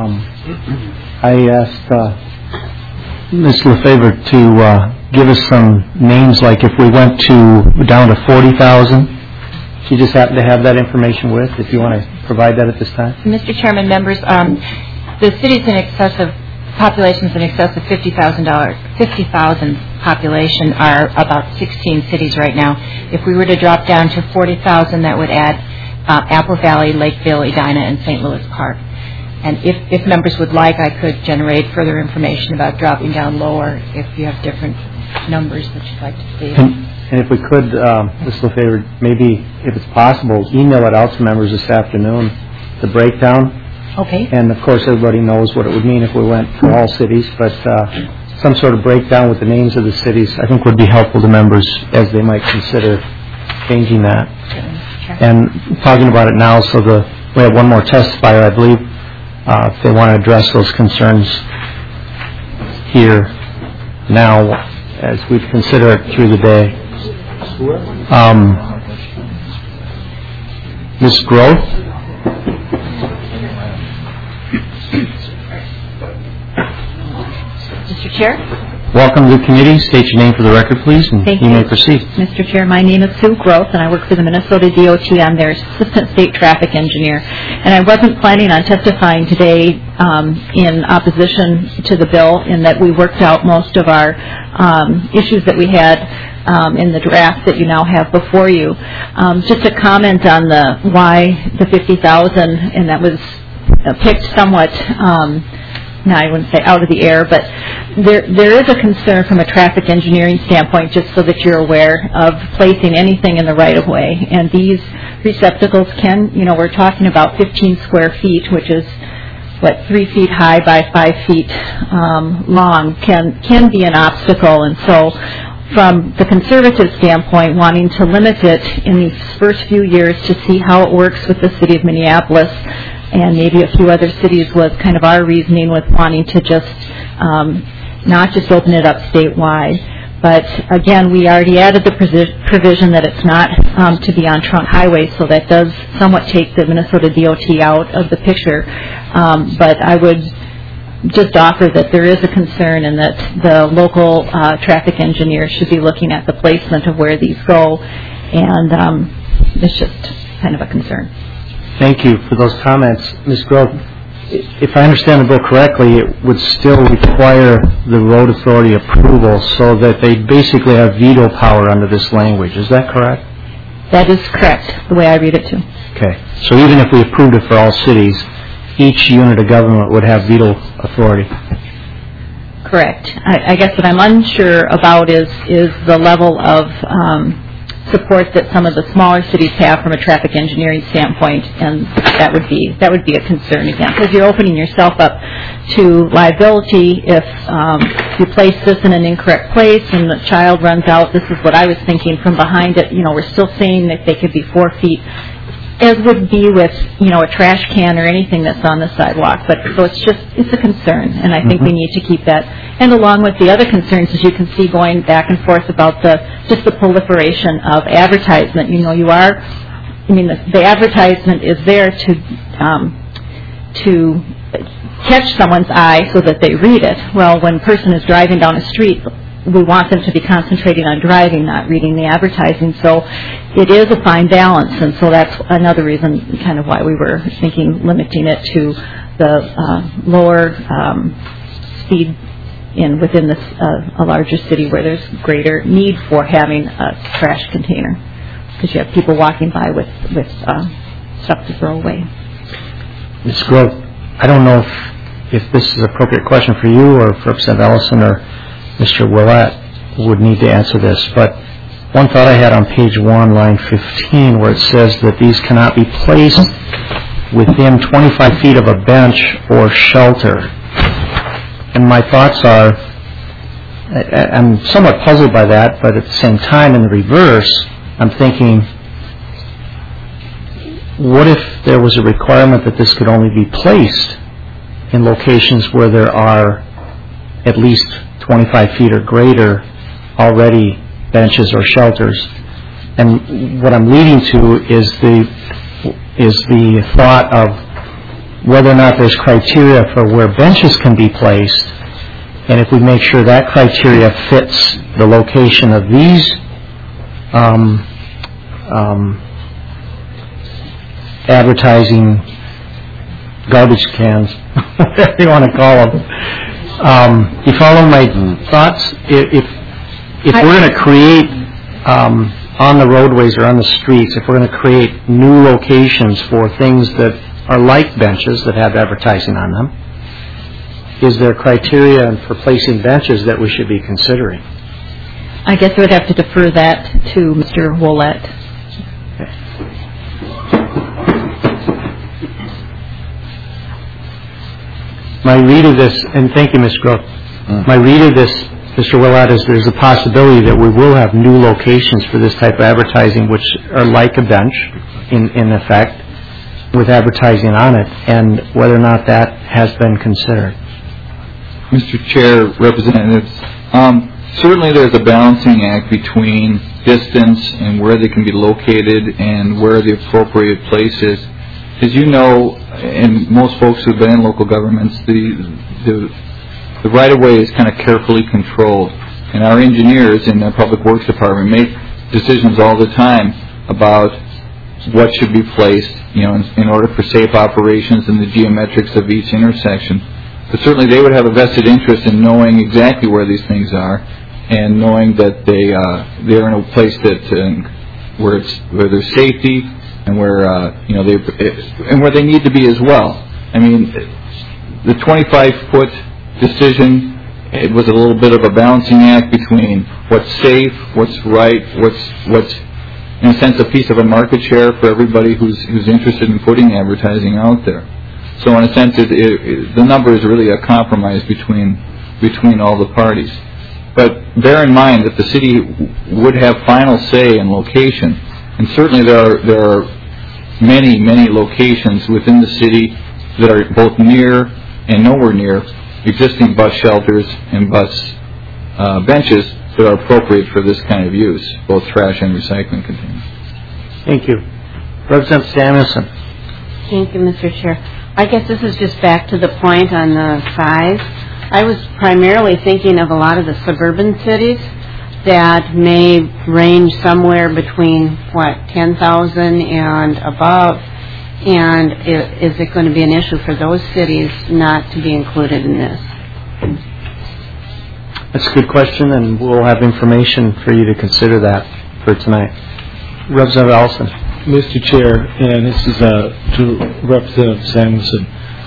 Speaker 1: I asked Ms. Lefevre to give us some names, like if we went down to 40,000. She just happened to have that information with, if you want to provide that at this time.
Speaker 10: Mr. Chairman, members, the cities in excess of populations in excess of 50,000 population are about 16 cities right now. If we were to drop down to 40,000, that would add Apple Valley, Lakeville, Edina, and St. Louis Park. And if members would like, I could generate further information about dropping down lower if you have different numbers that you'd like to see.
Speaker 1: And if we could, Ms. Lefevre, maybe, if it's possible, email it out to members this afternoon, the breakdown.
Speaker 10: Okay.
Speaker 1: And, of course, everybody knows what it would mean if we went for all cities, but some sort of breakdown with the names of the cities I think would be helpful to members as they might consider changing that. And talking about it now, so we have one more testifier, I believe, if they want to address those concerns here now as we consider it through the day. Ms. Groth?
Speaker 10: Mr. Chair?
Speaker 1: Welcome to the committee. State your name for the record, please, and
Speaker 10: Thank
Speaker 1: you may proceed.
Speaker 10: Mr. Chair, my name is Sue Groth, and I work for the Minnesota DOT. I'm their Assistant State Traffic Engineer. And I wasn't planning on testifying today in opposition to the bill, in that we worked out most of our issues that we had in the draft that you now have before you. Just a comment on why the 50,000, and that was picked somewhat no, I wouldn't say out of the air, but there is a concern from a traffic engineering standpoint, just so that you're aware, of placing anything in the right-of-way. And these receptacles can, we're talking about 15 square feet, which is, 3 feet high by 5 feet long, can be an obstacle. And so from the conservative standpoint, wanting to limit it in these first few years to see how it works with the city of Minneapolis, and maybe a few other cities, was kind of our reasoning with wanting to just not just open it up statewide. But again, we already added the provision that it's not to be on trunk highways, so that does somewhat take the Minnesota DOT out of the picture. But I would just offer that there is a concern, and that the local traffic engineer should be looking at the placement of where these go, and it's just kind of a concern.
Speaker 1: Thank you for those comments. Ms. Groth, if I understand the bill correctly, it would still require the road authority approval, so that they basically have veto power under this language. Is that correct?
Speaker 10: That is correct, the way I read it too.
Speaker 1: Okay. So even if we approved it for all cities, each unit of government would have veto authority.
Speaker 10: Correct. I guess what I'm unsure about is the level of support that some of the smaller cities have from a traffic engineering standpoint, and that would be a concern again, because you're opening yourself up to liability if you place this in an incorrect place and the child runs out. This is what I was thinking from behind it. We're still saying that they could be 4 feet, as would be with, a trash can or anything that's on the sidewalk. But so it's a concern, and I think we need to keep that. And along with the other concerns, as you can see, going back and forth about the proliferation of advertisement. The advertisement is there to catch someone's eye so that they read it. Well, when a person is driving down a street, we want them to be concentrating on driving, not reading the advertising. So it is a fine balance, and so that's another reason kind of why we were thinking limiting it to the lower speed within a larger city where there's greater need for having a trash container, because you have people walking by with stuff to throw away.
Speaker 1: Ms. Grove, I don't know if this is an appropriate question for you or for Representative Ellison or Mr. Willett would need to answer this, but one thought I had on page 1, line 15, where it says that these cannot be placed within 25 feet of a bench or shelter. And my thoughts are, I'm somewhat puzzled by that, but at the same time, in the reverse, I'm thinking, what if there was a requirement that this could only be placed in locations where there are at least 25 feet or greater already benches or shelters? And what I'm leading to is the thought of whether or not there's criteria for where benches can be placed, and if we make sure that criteria fits the location of these advertising garbage cans, whatever you want to call them. You follow my thoughts? If we're going to create on the roadways or on the streets, if we're going to create new locations for things that are like benches that have advertising on them, is there criteria for placing benches that we should be considering?
Speaker 10: I guess I would have to defer that to Mr. Willett.
Speaker 1: My read of this, and thank you, Ms. Grove, my read of this, Mr. Willett, is there's a possibility that we will have new locations for this type of advertising which are like a bench, in effect, with advertising on it, and whether or not that has been considered.
Speaker 4: Mr. Chair, Representatives, certainly there's a balancing act between distance and where they can be located and where the appropriate place is. As you know, and most folks who've been in local governments, the right-of-way is kind of carefully controlled. And our engineers in the Public Works Department make decisions all the time about what should be placed, in order for safe operations and the geometrics of each intersection. But certainly they would have a vested interest in knowing exactly where these things are, and knowing that they're in a place that where there's safety and where and where they need to be as well. I mean, the 25-foot decision, it was a little bit of a balancing act between what's safe, what's right, what's in a sense a piece of a market share for everybody who's interested in putting advertising out there. So in a sense, the number is really a compromise between all the parties. But bear in mind that the city would have final say in location, and certainly there are many, many locations within the city that are both near and nowhere near existing bus shelters and bus benches that are appropriate for this kind of use, both trash and recycling containers.
Speaker 1: Thank you. Representative Samuelson.
Speaker 7: Thank you, Mr. Chair. I guess this is just back to the point on the size. I was primarily thinking of a lot of the suburban cities that may range somewhere between, 10,000 and above. And is it going to be an issue for those cities not to be included in this?
Speaker 1: That's a good question, and we'll have information for you to consider that for tonight. Representative Ellison.
Speaker 3: Mr. Chair, and this is to Representative Samuelson.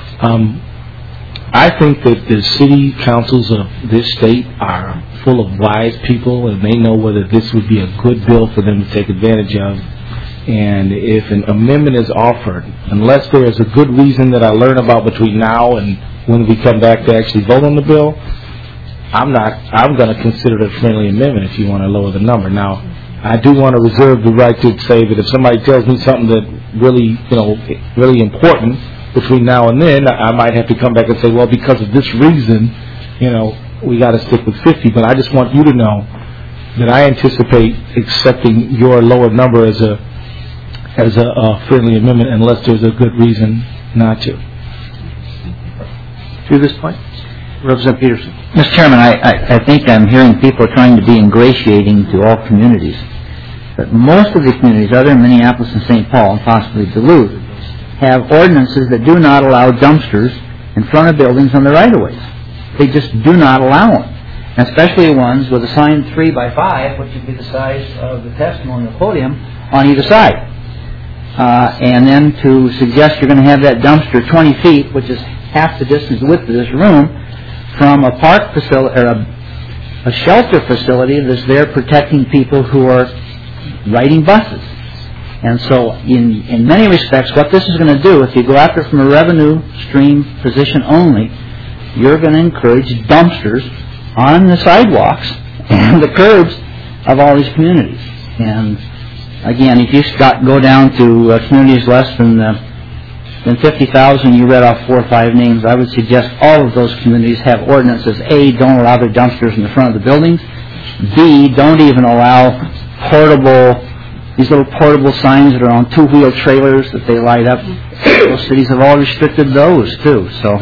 Speaker 3: I think that the city councils of this state are full of wise people, and they know whether this would be a good bill for them to take advantage of. And if an amendment is offered, unless there is a good reason that I learn about between now and when we come back to actually vote on the bill, I'm going to consider it a friendly amendment if you want to lower the number. Now, I do want to reserve the right to say that if somebody tells me something that really, really important between now and then, I might have to come back and say, well, because of this reason, we got to stick with 50. But I just want you to know that I anticipate accepting your lower number as a friendly amendment unless there's a good reason not to.
Speaker 1: To this point, Representative Peterson.
Speaker 8: Mr. Chairman, I think I'm hearing people trying to be ingratiating to all communities. But most of the communities, other than Minneapolis and St. Paul, and possibly Duluth, have ordinances that do not allow dumpsters in front of buildings on the right-of-ways. They just do not allow them. And especially ones with a sign 3 by 5, which would be the size of the testimonial podium, on either side. And then to suggest you're going to have that dumpster 20 feet, which is half the distance width of this room, from a park facility or a shelter facility that's there protecting people who are riding buses. And so in many respects, what this is going to do, if you go after it from a revenue stream position only, you're going to encourage dumpsters on the sidewalks and the curbs of all these communities. And again, if you go down to communities less than 50,000, you read off 4 or 5 names, I would suggest all of those communities have ordinances. A, don't allow their dumpsters in the front of the buildings. B, don't even allow these little portable signs that are on 2-wheel trailers that they light up. Those cities have all restricted those, too. So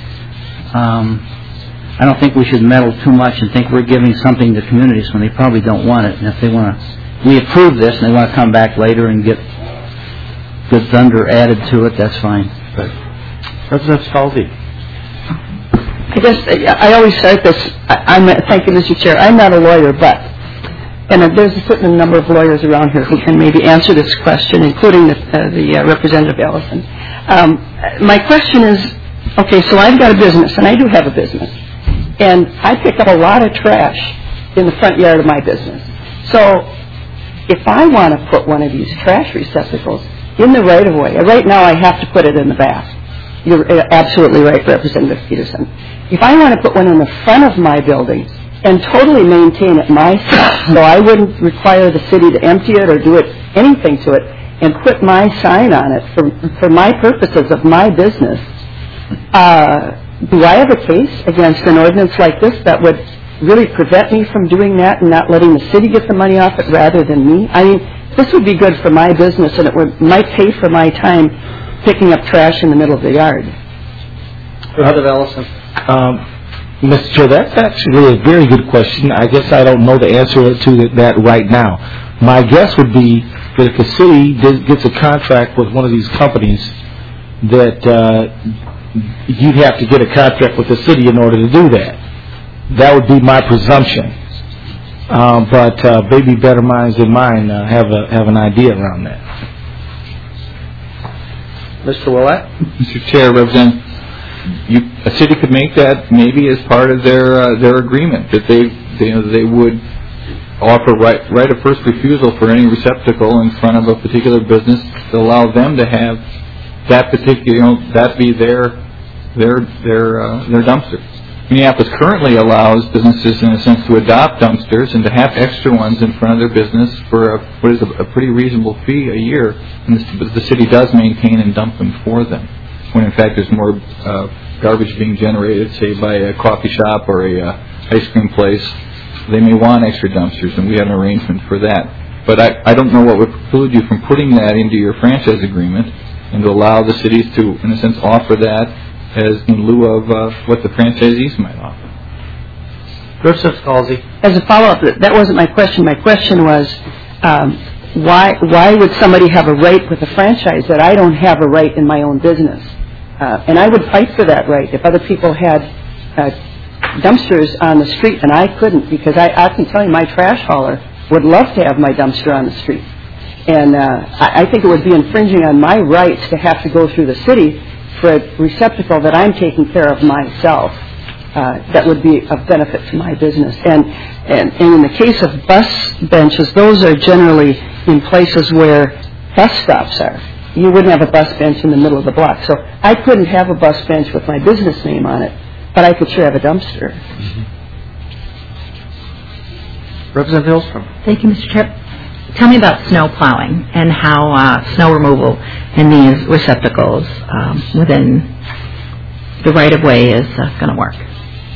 Speaker 8: I don't think we should meddle too much and think we're giving something to communities when they probably don't want it. And if they want to, we approve this and they want to come back later and get good thunder added to it, that's fine. But
Speaker 1: Representative Scalzi.
Speaker 2: I guess I always start this. Thank you, Mr. Chair. I'm not a lawyer, and there's a certain number of lawyers around here who can maybe answer this question, including the Representative Ellison. My question is, okay, so I've got a business, and I do have a business, and I pick up a lot of trash in the front yard of my business. So if I want to put one of these trash receptacles in the right-of-way, right now I have to put it in the back. You're absolutely right, Representative Peterson. If I want to put one in the front of my building and totally maintain it myself, so I wouldn't require the city to empty it or do anything to it, and put my sign on it for my purposes of my business, do I have a case against an ordinance like this that would really prevent me from doing that and not letting the city get the money off it rather than me? I mean, this would be good for my business, and it might pay for my time picking up trash in the middle of the yard.
Speaker 1: Representative Ellison.
Speaker 3: Mr. Chair, that's actually a very good question. I guess I don't know the answer to that right now. My guess would be that if the city gets a contract with one of these companies, that you'd have to get a contract with the city in order to do that. That would be my presumption. But maybe better minds than mine have an idea around that.
Speaker 1: Mr. Willett?
Speaker 4: Mr. Chair, Representative, a city could make that maybe as part of their agreement, that they would offer right of first refusal for any receptacle in front of a particular business to allow them to have that particular, that be their dumpster. Minneapolis currently allows businesses, in a sense, to adopt dumpsters and to have extra ones in front of their business for what is a pretty reasonable fee a year, and the city does maintain and dump them for them. When in fact there's more garbage being generated, say by a coffee shop or a ice cream place, they may want extra dumpsters, and we have an arrangement for that. But I don't know what would preclude you from putting that into your franchise agreement and to allow the cities to, in a sense, offer that as in lieu of what the franchisees might offer.
Speaker 1: Representative Scalzi.
Speaker 2: As a follow-up, that wasn't my question. My question was, why would somebody have a right with a franchise that I don't have a right in my own business? And I would fight for that right if other people had dumpsters on the street and I couldn't, because I can tell you my trash hauler would love to have my dumpster on the street. And I think it would be infringing on my rights to have to go through the city for a receptacle that I'm taking care of myself. That would be of benefit to my business. And in the case of bus benches, those are generally in places where bus stops are. you wouldn't have a bus bench in the middle of the block. So I couldn't have a bus bench with my business name on it, but I could sure have a dumpster.
Speaker 1: Representative Hillstrom.
Speaker 10: Thank you, Mr. Chair. Tell me about snow plowing and how snow removal in these receptacles within the right-of-way is going to work.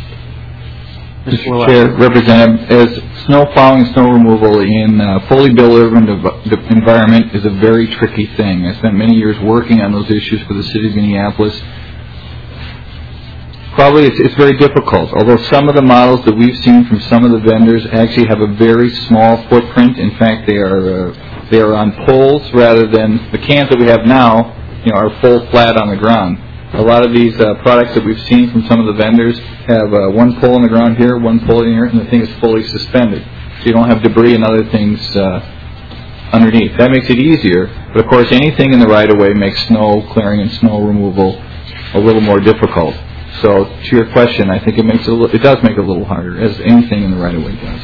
Speaker 4: Mr. Chair, Representative, as snow plowing and snow removal in a fully built urban environment is a very tricky thing. I spent many years working on those issues for the city of Minneapolis. Probably it's very difficult, although some of the models that we've seen from some of the vendors actually have a very small footprint. In fact, they are on poles rather than the cans that we have now, are full flat on the ground. A lot of these products that we've seen from some of the vendors have one pole on the ground here, one pole in here, and the thing is fully suspended. So you don't have debris and other things underneath. That makes it easier, but of course anything in the right-of-way makes snow clearing and snow removal a little more difficult. So to your question, I think it does make it a little harder, as anything in the right-of-way does.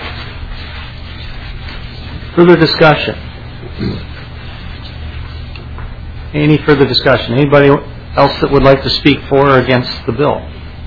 Speaker 1: Further discussion? Any further discussion? Anybody else that would like to speak for or against the bill?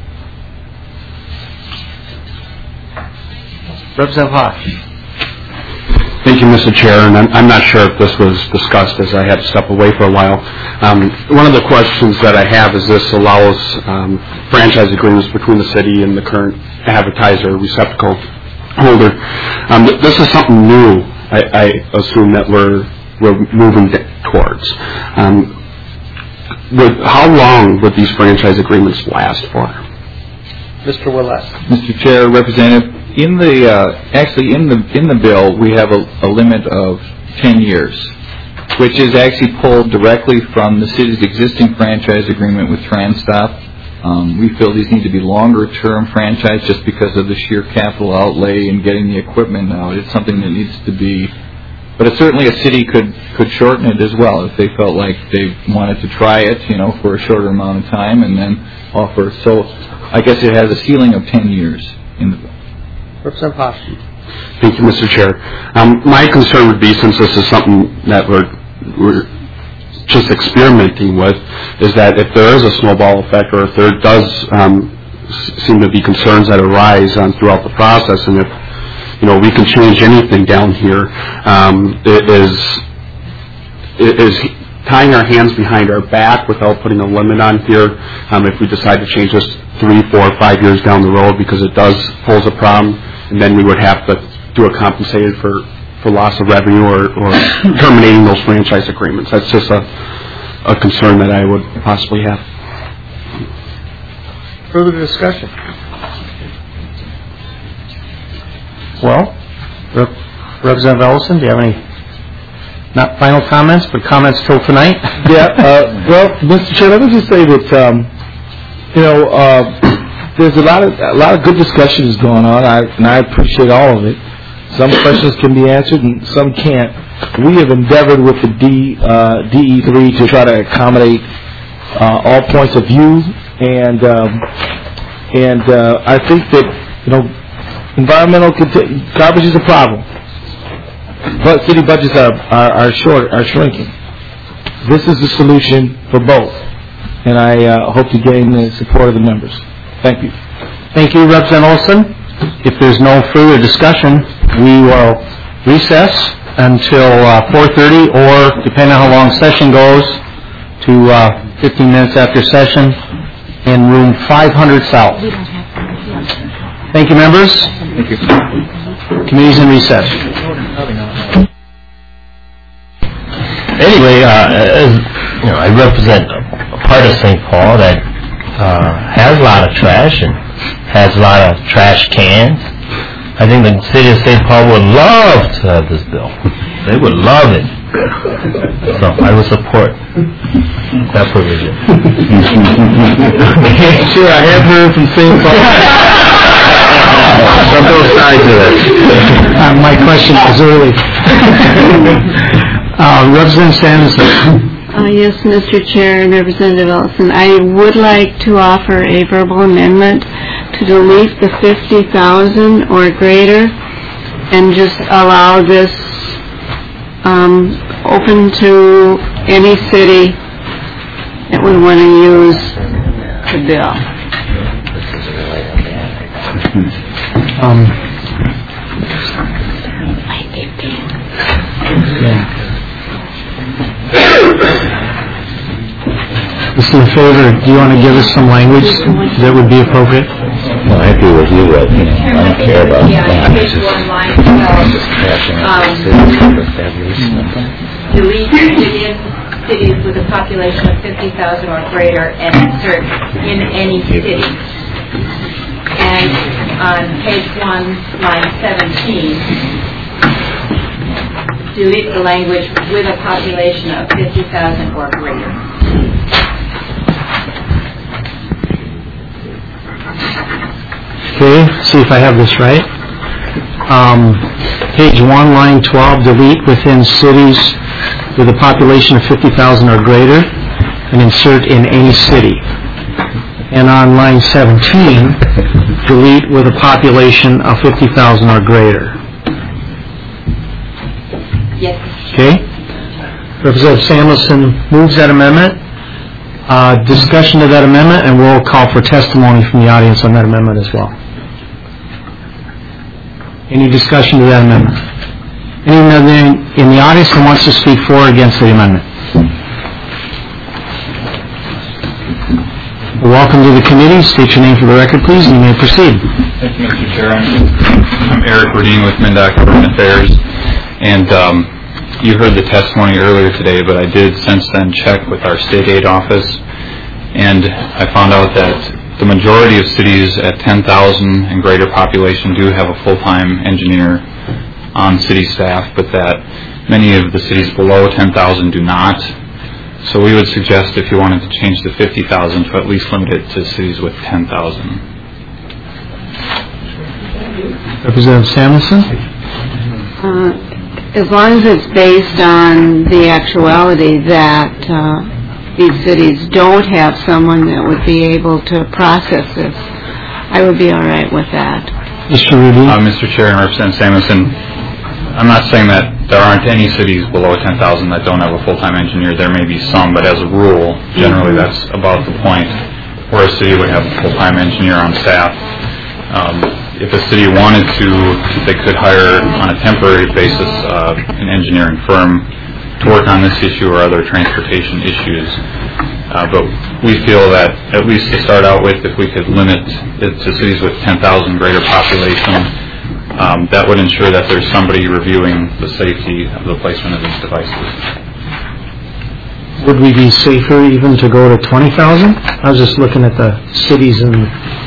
Speaker 1: Representative Hodge.
Speaker 11: Thank you, Mr. Chair, and I'm not sure if this was discussed as I had to step away for a while. One of the questions that I have is this allows franchise agreements between the city and the current advertiser receptacle holder. This is something new, I assume, that we're moving towards. How long would these franchise agreements last for?
Speaker 1: Mr. Willett.
Speaker 4: Mr. Chair, Representative, in the bill we have a limit of 10 years, which is actually pulled directly from the city's existing franchise agreement with TransStop. We feel these need to be longer-term franchise just because of the sheer capital outlay and getting the equipment out. It's something that needs to be, but certainly a city could shorten it as well if they felt like they wanted to try it, for a shorter amount of time and then offer. So I guess it has a ceiling of 10 years in the bill.
Speaker 1: Representative Hofstra.
Speaker 11: Thank you, Mr. Chair. My concern would be, since this is something that we're just experimenting with, is that if there is a snowball effect, or if there does seem to be concerns that arise throughout the process, and if we can change anything down here, it is tying our hands behind our back without putting a limit on here. If we decide to change this 3, 4, 5 years down the road, because it does pose a problem, and then we would have to do a compensated for loss of revenue or terminating those franchise agreements. That's just a concern that I would possibly have.
Speaker 1: Further discussion? Well, Representative Ellison, do you have any, not final comments, but comments till tonight?
Speaker 3: Well, Mr. Chair, let me just say that, there's a lot of good discussions going on, and I appreciate all of it. Some questions can be answered and some can't. We have endeavored with the DE3 to try to accommodate all points of view, and I think that environmental garbage is a problem, but city budgets are shrinking. This is the solution for both, and I hope to gain the support of the members. Thank you.
Speaker 1: Thank you, Representative Olson. If there's no further discussion, we will recess until 4:30, or depending on how long session goes, to 15 minutes after session in room 500 South. Thank you, members.
Speaker 4: Thank you.
Speaker 1: Committee's in recess.
Speaker 12: Anyway, I represent a part of St. Paul that has a lot of trash and has a lot of trash cans. I think the city of St. Paul would love to have this bill. They would love it. So I would support that provision.
Speaker 3: Sure, I have heard from St. Paul.
Speaker 12: From both sides of it.
Speaker 1: My question was early. Representative Sanderson.
Speaker 7: Yes, Mr. Chair and Representative Ellison, I would like to offer a verbal amendment to delete the 50,000 or greater and just allow this open to any city that we want to use the bill.
Speaker 1: Mr. LaFavor, do you want to give us some language that would be appropriate?
Speaker 12: No, I agree with you, Ed. I don't care about that.
Speaker 13: Page 1, line 12. Delete cities with a population of 50,000 or greater and insert in any city. And on page 1, line 17, delete the language with a population of 50,000 or greater.
Speaker 1: Okay, see if I have this right. Page 1, line 12, delete within cities with a population of 50,000 or greater and insert in any city. And on line 17, delete with a population of 50,000 or greater.
Speaker 13: Yes.
Speaker 1: Okay? Representative Samuelson moves that amendment. Discussion of that amendment, and we'll call for testimony from the audience on that amendment as well. Any discussion to that amendment? Anyone in the audience who wants to speak for or against the amendment? Welcome to the committee. State your name for the record, please, and you may proceed.
Speaker 14: Thank you, Mr. Chair. I'm Eric Burdine with MnDOT Government Affairs, and you heard the testimony earlier today, but I did since then check with our state aid office, and I found out that the majority of cities at 10,000 and greater population do have a full-time engineer on city staff, but that many of the cities below 10,000 do not. So we would suggest if you wanted to change the 50,000 to at least limit it to cities with 10,000.
Speaker 1: Representative Samuelson?
Speaker 7: As long as it's based on the actuality that these cities don't have someone that would be able to process this, I would be all right with that.
Speaker 1: Mr. Rudy?
Speaker 14: Mr. Chair and Representative Samuelson, I'm not saying that there aren't any cities below 10,000 that don't have a full-time engineer. There may be some, but as a rule, generally that's about the point where a city would have a full-time engineer on staff. If a city wanted to, they could hire on a temporary basis an engineering firm to work on this issue or other transportation issues. But we feel that, at least to start out with, if we could limit it to cities with 10,000 greater population, that would ensure that there's somebody reviewing the safety of the placement of these devices.
Speaker 1: Would we be safer even to go to 20,000? I was just looking at the cities and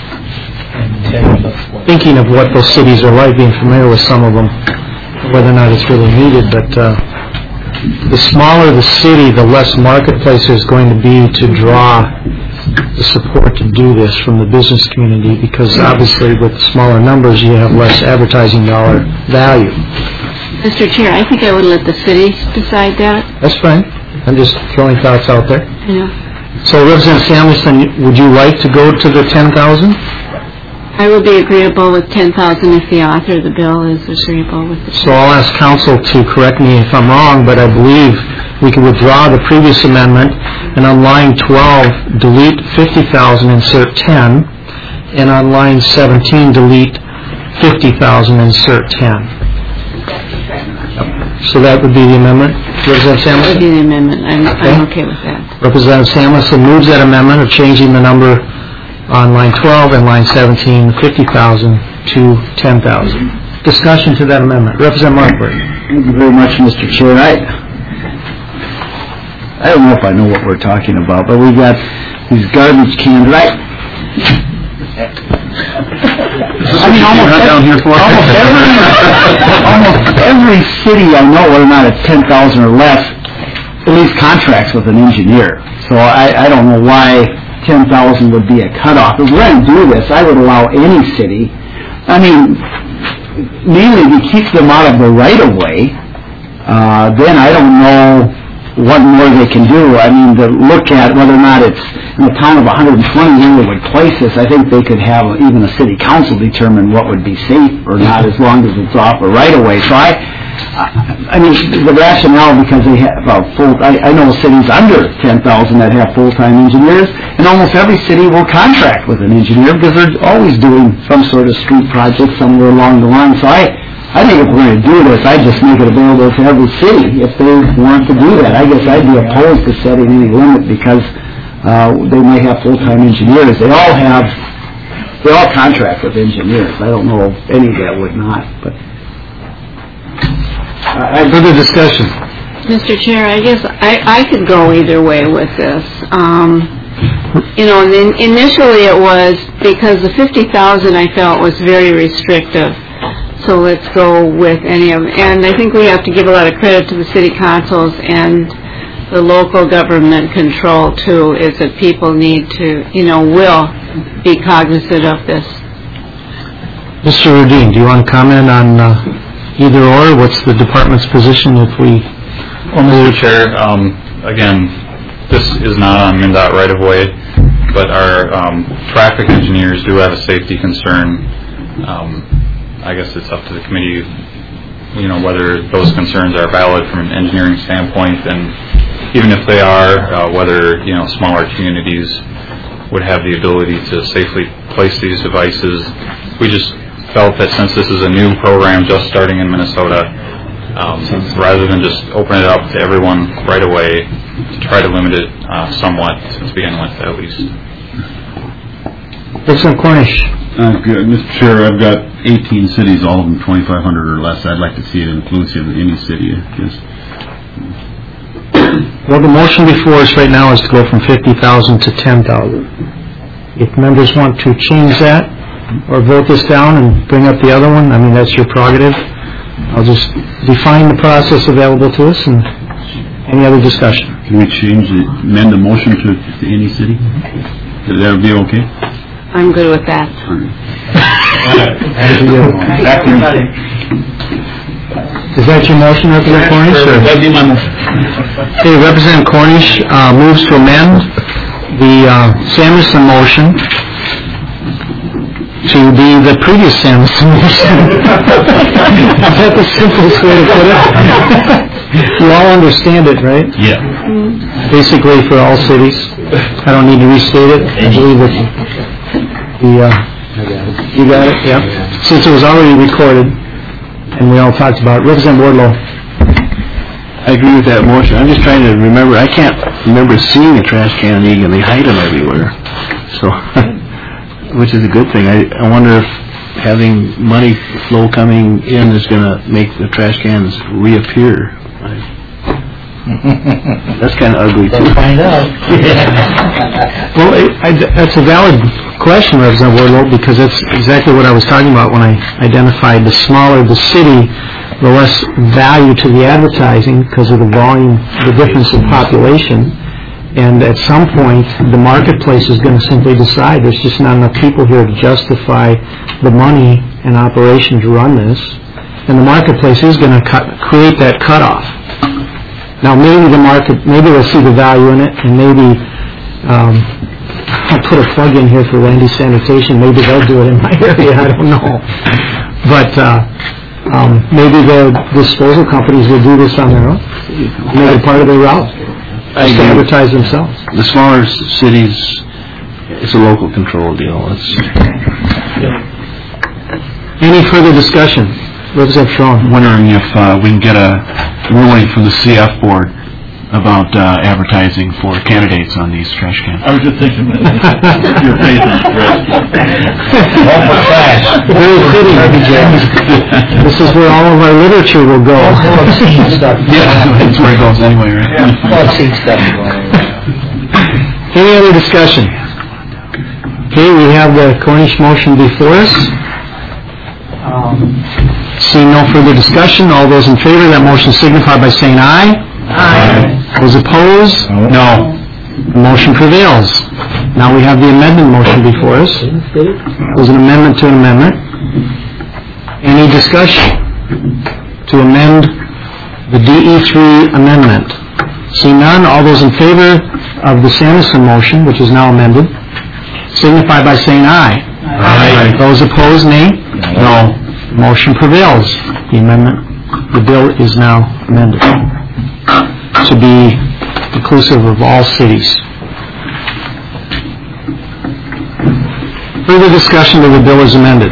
Speaker 1: thinking of what those cities are like, being familiar with some of them, whether or not it's really needed. But the smaller the city, the less marketplace there's going to be to draw the support to do this from the business community, because obviously with smaller numbers you have less advertising dollar value.
Speaker 7: Mr. Chair, I think I would let the cities decide that.
Speaker 1: That's fine. I'm just throwing thoughts out there.
Speaker 7: Yeah.
Speaker 1: So Representative Samuelson, would you like to go to the 10,000?
Speaker 7: I would be agreeable with 10,000 if the author of the bill is agreeable with it.
Speaker 1: So I'll ask council to correct me if I'm wrong, but I believe we can withdraw the previous amendment and on line 12 delete 50,000, insert 10, and on line 17 delete 50,000, insert 10. So that would be the amendment. Representative Samuelson?
Speaker 7: That would be the amendment. I'm okay with that.
Speaker 1: Representative Samuelson moves that amendment of changing the number on line 12 and line 17, 50,000 to 10,000. Discussion to that amendment. Representative Markberg.
Speaker 8: Thank you very much, Mr. Chair. I don't know if I know what we're talking about, but we've got these garbage cans, right? I mean, almost every city I know, whether or not it's 10,000 or less, at least contracts with an engineer. So I don't know why 10,000 would be a cutoff. If we're going to do this, I would allow any city. I mean, mainly to keep them out of the right-of-way. Then I don't know what more they can do. I mean, to look at whether or not it's in a town of 120 where they would place this, I think they could have even a city council determine what would be safe or not, as long as it's off a right-of-way. So
Speaker 15: I mean, the rationale, because they have I know cities under 10,000 that have full-time engineers, and almost every city will contract with an engineer because they're always doing some sort of street project somewhere along the line. So I think if we're going to do this, I'd just make it available to every city if they want to do that. I guess I'd be opposed to setting any limit because they may have full-time engineers. They all contract with engineers. I don't know of any that would not, but.
Speaker 1: Further discussion.
Speaker 7: Mr. Chair, I guess I could go either way with this. Initially it was because the 50,000 I felt was very restrictive. So let's go with any of them. And I think we have to give a lot of credit to the city councils and the local government control too, is that people need to, will be cognizant of this.
Speaker 1: Mr. Rudin, do you want to comment on either or? What's the department's position if we...
Speaker 14: Well, Mr. Chair, again, this is not on MnDOT right-of-way, but our traffic engineers do have a safety concern. I guess it's up to the committee, whether those concerns are valid from an engineering standpoint, and even if they are, whether, smaller communities would have the ability to safely place these devices. We just felt that since this is a new program just starting in Minnesota, rather than just open it up to everyone right away, to try to limit it somewhat to begin with, at least.
Speaker 1: President Cornish.
Speaker 6: Mr. Chair, I've got 18 cities, all of them 2,500 or less. I'd like to see it inclusive of any city, I guess.
Speaker 1: Well, the motion before us right now is to go from 50,000 to 10,000. If members want to change that or vote this down and bring up the other one, I mean, that's your prerogative. I'll just define the process available to us and any other discussion.
Speaker 6: Can we amend the motion to any city? That would be okay?
Speaker 7: I'm good with that.
Speaker 1: Is that your motion, Representative Cornish?
Speaker 6: That'd be my motion.
Speaker 1: Okay, Representative Cornish moves to amend the Samuelson motion to be the previous Samuelson motion. Is that the simplest way to put it? You all understand it, right?
Speaker 6: Yeah.
Speaker 1: Basically for all cities. I don't need to restate it. I believe that you got it? Yeah. Since it was already recorded and we all talked about it. Representative Wardlow.
Speaker 15: I agree with that motion. I'm just trying to remember. I can't remember seeing a trash can in Eagan. They hide them everywhere. So, which is a good thing. I wonder if having money flow coming in is going to make the trash cans reappear. That's kind of ugly, too.
Speaker 8: Find out.
Speaker 1: Well, that's a valid question, Representative Wardlow, because that's exactly what I was talking about when I identified the smaller the city, the less value to the advertising because of the volume, the difference in population. And at some point, the marketplace is going to simply decide there's just not enough people here to justify the money and operation to run this. And the marketplace is going to create that cutoff. Now, maybe they'll see the value in it, and maybe I'll put a plug in here for Randy Sanitation. Maybe they'll do it in my area. I don't know. But maybe the disposal companies will do this on their own. Make it part of their route. Just to advertise themselves.
Speaker 15: The smaller cities, it's a local control deal.
Speaker 1: Any further discussion? Representative Shaw.
Speaker 16: I'm wondering if we can get a ruling from the CF board about advertising for candidates on these trash cans.
Speaker 6: I was just thinking that. Your face is red.
Speaker 1: Very fitting. This is where all of our literature will go.
Speaker 16: Yeah, that's where it goes anyway, right?
Speaker 1: Any other discussion? Okay, we have the Cornish motion before us. Seeing no further discussion, all those in favor of that motion signify by saying aye. Aye. Those opposed? No. The motion prevails. Now we have the amendment motion before us. It was an amendment to an amendment. Any discussion to amend the DE3 amendment? Seeing none, all those in favor of the Samuelson motion, which is now amended, signify by saying aye. Aye. Those opposed, nay. No. Motion prevails. The amendment the bill is now amended to be inclusive of all cities. Further discussion of the bill is amended.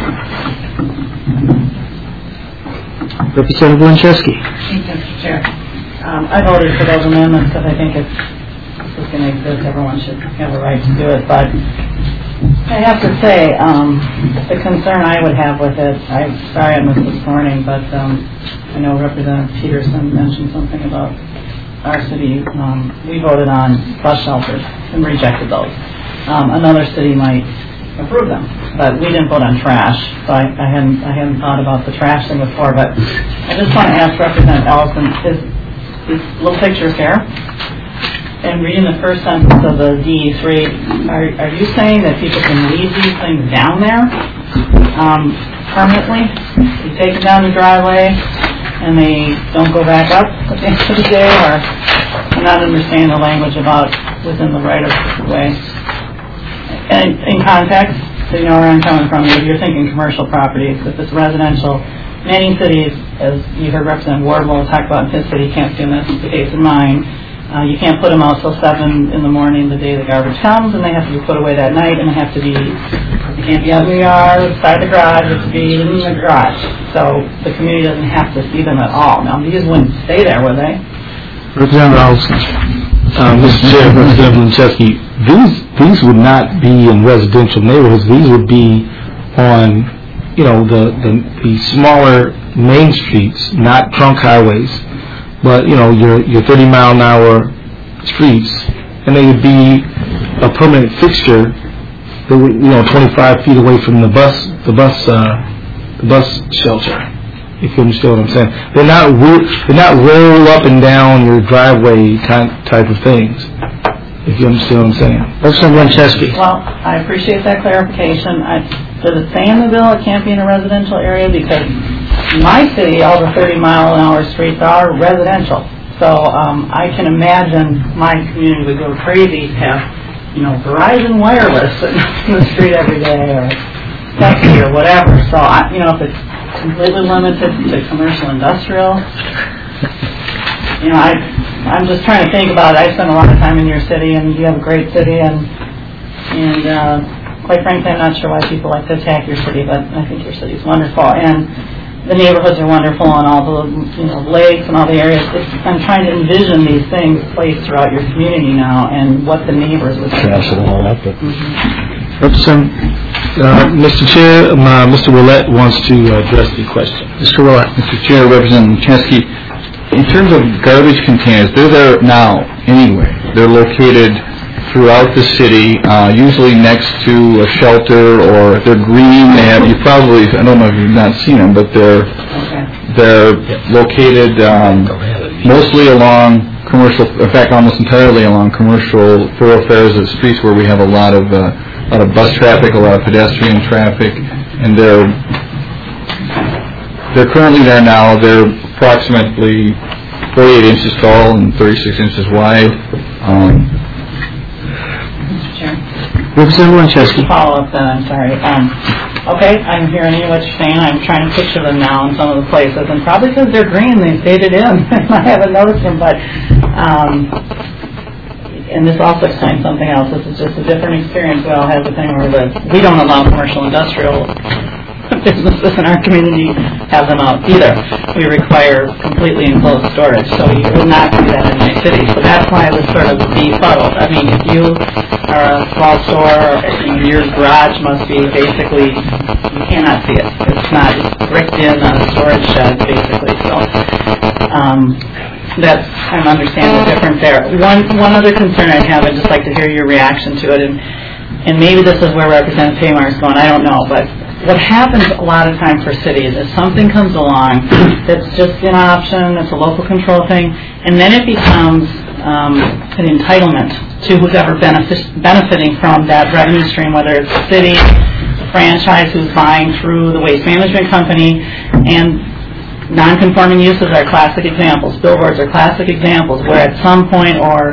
Speaker 1: Representative Winchesky.
Speaker 17: Thank you, Mr. Chair. I voted for those amendments because I think it's going to exist. Everyone should have a right to do it. But I have to say, the concern I would have with it, I'm sorry I missed this morning, but I know Representative Peterson mentioned something about our city. We voted on bus shelters and rejected those. Another city might approve them, but we didn't vote on trash, so I hadn't thought about the trash thing before. But I just want to ask Representative Ellison, these little pictures here, and reading the first sentence of the DE3, are you saying that people can leave these things down there permanently? You take them down the driveway and they don't go back up at the end of the day? Or I'm not understanding the language about within the right of way. And in context, so you know where I'm coming from, if you're thinking commercial properties, if it's residential, many cities, as you heard Representative Wardwell talk about in his city, Campton, that's the case in mine, you can't put them out till 7 in the morning the day the garbage comes, and they have to be put away that night, and they have to be, they can't be out in the yard, beside the garage, they have to be in the garage. So the community doesn't have to see them at all. Now, these wouldn't stay there, would they?
Speaker 3: Representative Allison. Mr. Chair, Representative Winchesky, these would not be in residential neighborhoods. These would be on, the smaller main streets, not trunk highways, but your 30-mile-an-hour streets, and they would be a permanent fixture. They would, 25 feet away from the bus shelter. If you understand what I'm saying, they're not roll up and down your driveway type of things. If you understand what I'm saying. Representative Winchesky.
Speaker 17: Well, I appreciate that clarification. Does it say in the bill it can't be in a residential area? Because in my city, all the 30-mile-an-hour streets are residential. So I can imagine my community would go crazy to have, Verizon Wireless in the street every day, or Pepsi or whatever. So, if it's completely limited to commercial industrial, I'm just trying to think about it. I spend a lot of time in your city, and you have a great city, and quite frankly, I'm not sure why people like to attack your city, but I think your city is wonderful, and the neighborhoods are wonderful, and all the lakes and all the areas. I'm trying to envision these things placed throughout your community now, and what the neighbors would think.
Speaker 3: Mr. Chair, Mr. Willett wants to address the question. Mr. Willett.
Speaker 4: Mr. Chair, Representative Chesky, in terms of garbage containers, they're there now anyway. They're located throughout the city, usually next to a shelter, or if they're green, they have, I don't know if you've not seen them, but they're located mostly along commercial, in fact, almost entirely along commercial thoroughfares of streets where we have a lot of bus traffic, a lot of pedestrian traffic, and they're currently there now. They're approximately 48 inches tall and 36 inches wide.
Speaker 17: Mr. Chair.
Speaker 3: Representative Winchesky.
Speaker 17: Follow up then, I'm sorry. Okay, I'm hearing what you're saying. I'm trying to picture them now in some of the places, and probably because they're green, they faded in. I haven't noticed them, but and this also explains something else. This is just a different experience. We all have the thing where we don't allow commercial industrial businesses in our community have them out either. We require completely enclosed storage, so you would not do that in my city. So that's why I was sort of befuddled. I mean, if you are a small store, your garage must be basically, you cannot see it. It's not bricked in on a storage shed, basically. So that's, I understand the difference there. One other concern I have, I'd just like to hear your reaction to it, and maybe this is where Representative Tamar is going, I don't know, but what happens a lot of times for cities is something comes along that's just an option, it's a local control thing, and then it becomes an entitlement to whoever benefiting from that revenue stream, whether it's the city, the franchise who's buying through the waste management company, and non-conforming uses are classic examples. Billboards are classic examples where at some point, or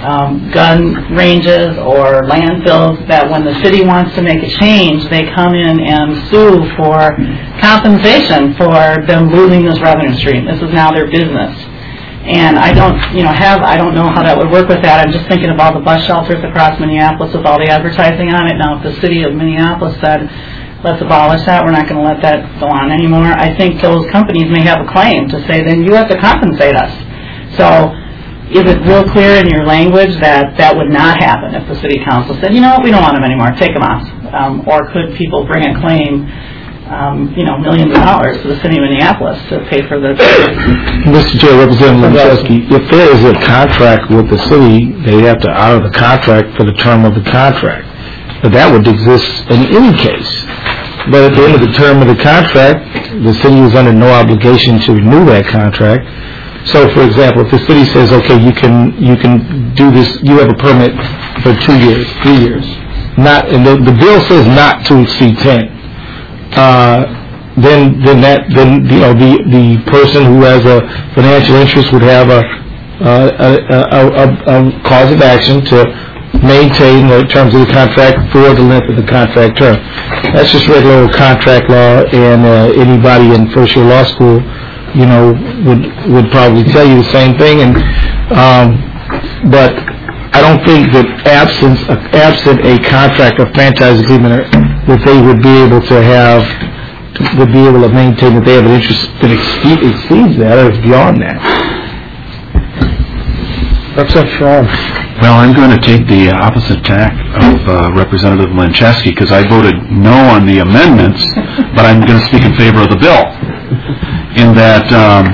Speaker 17: gun ranges or landfills, that when the city wants to make a change, they come in and sue for compensation for them losing this revenue stream. This is now their business. And I don't know how that would work with that. I'm just thinking of all the bus shelters across Minneapolis with all the advertising on it. Now, if the city of Minneapolis said, let's abolish that, we're not going to let that go on anymore, I think those companies may have a claim to say, then you have to compensate us. So is it real clear in your language that that would not happen if the city council said, you know what, we don't want them anymore, take them off? Or could people bring a claim, millions of dollars to the city of Minneapolis to pay for the...
Speaker 3: Mr. Chair, Representative Lenczewski, if there is a contract with the city, they have to honor the contract for the term of the contract. But that would exist in any case. But at the end of the term of the contract, the city is under no obligation to renew that contract. So, for example, if the city says, okay, you can do this, you have a permit for 2 years, 3 years, and the bill says not to exceed 10. Then the person who has a financial interest would have a cause of action to maintain the terms of the contract for the length of the contract term. That's just regular old contract law, and anybody in first year law school, would probably tell you the same thing. And but I don't think that absent a contract or franchise agreement, that they would be able to maintain that they have an interest that exceeds that or is beyond that. Representative Shaw.
Speaker 16: Well, I'm going to take the opposite tack of Representative Lenczewski, because I voted no on the amendments, but I'm going to speak in favor of the bill. In that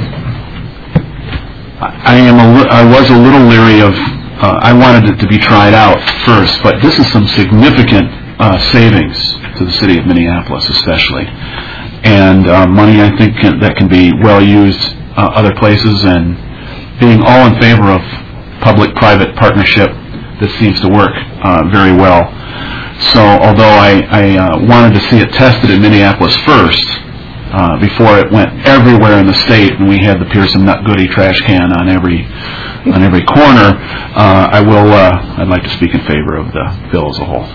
Speaker 16: I was a little leery of, I wanted it to be tried out first, but this is some significant savings to the city of Minneapolis especially. And money, I think, that can be well used other places, and being all in favor of public-private partnership, that seems to work very well. So although I wanted to see it tested in Minneapolis first, before it went everywhere in the state and we had the Pearson Nut Goody trash can on every corner, I'd like to speak in favor of the bill as a whole.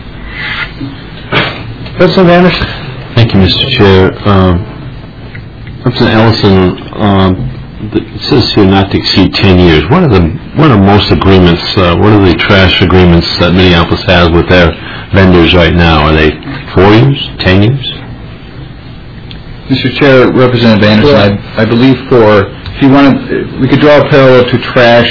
Speaker 3: President Anderson.
Speaker 18: Thank you, Mr. Chair. Representative Ellison, it says here not to exceed 10 years. What are most agreements, what are the trash agreements that Minneapolis has with their vendors right now? Are they 4 years, 10 years?
Speaker 4: Mr. Chair, Representative Anderson, I believe if you want to, we could draw a parallel to trash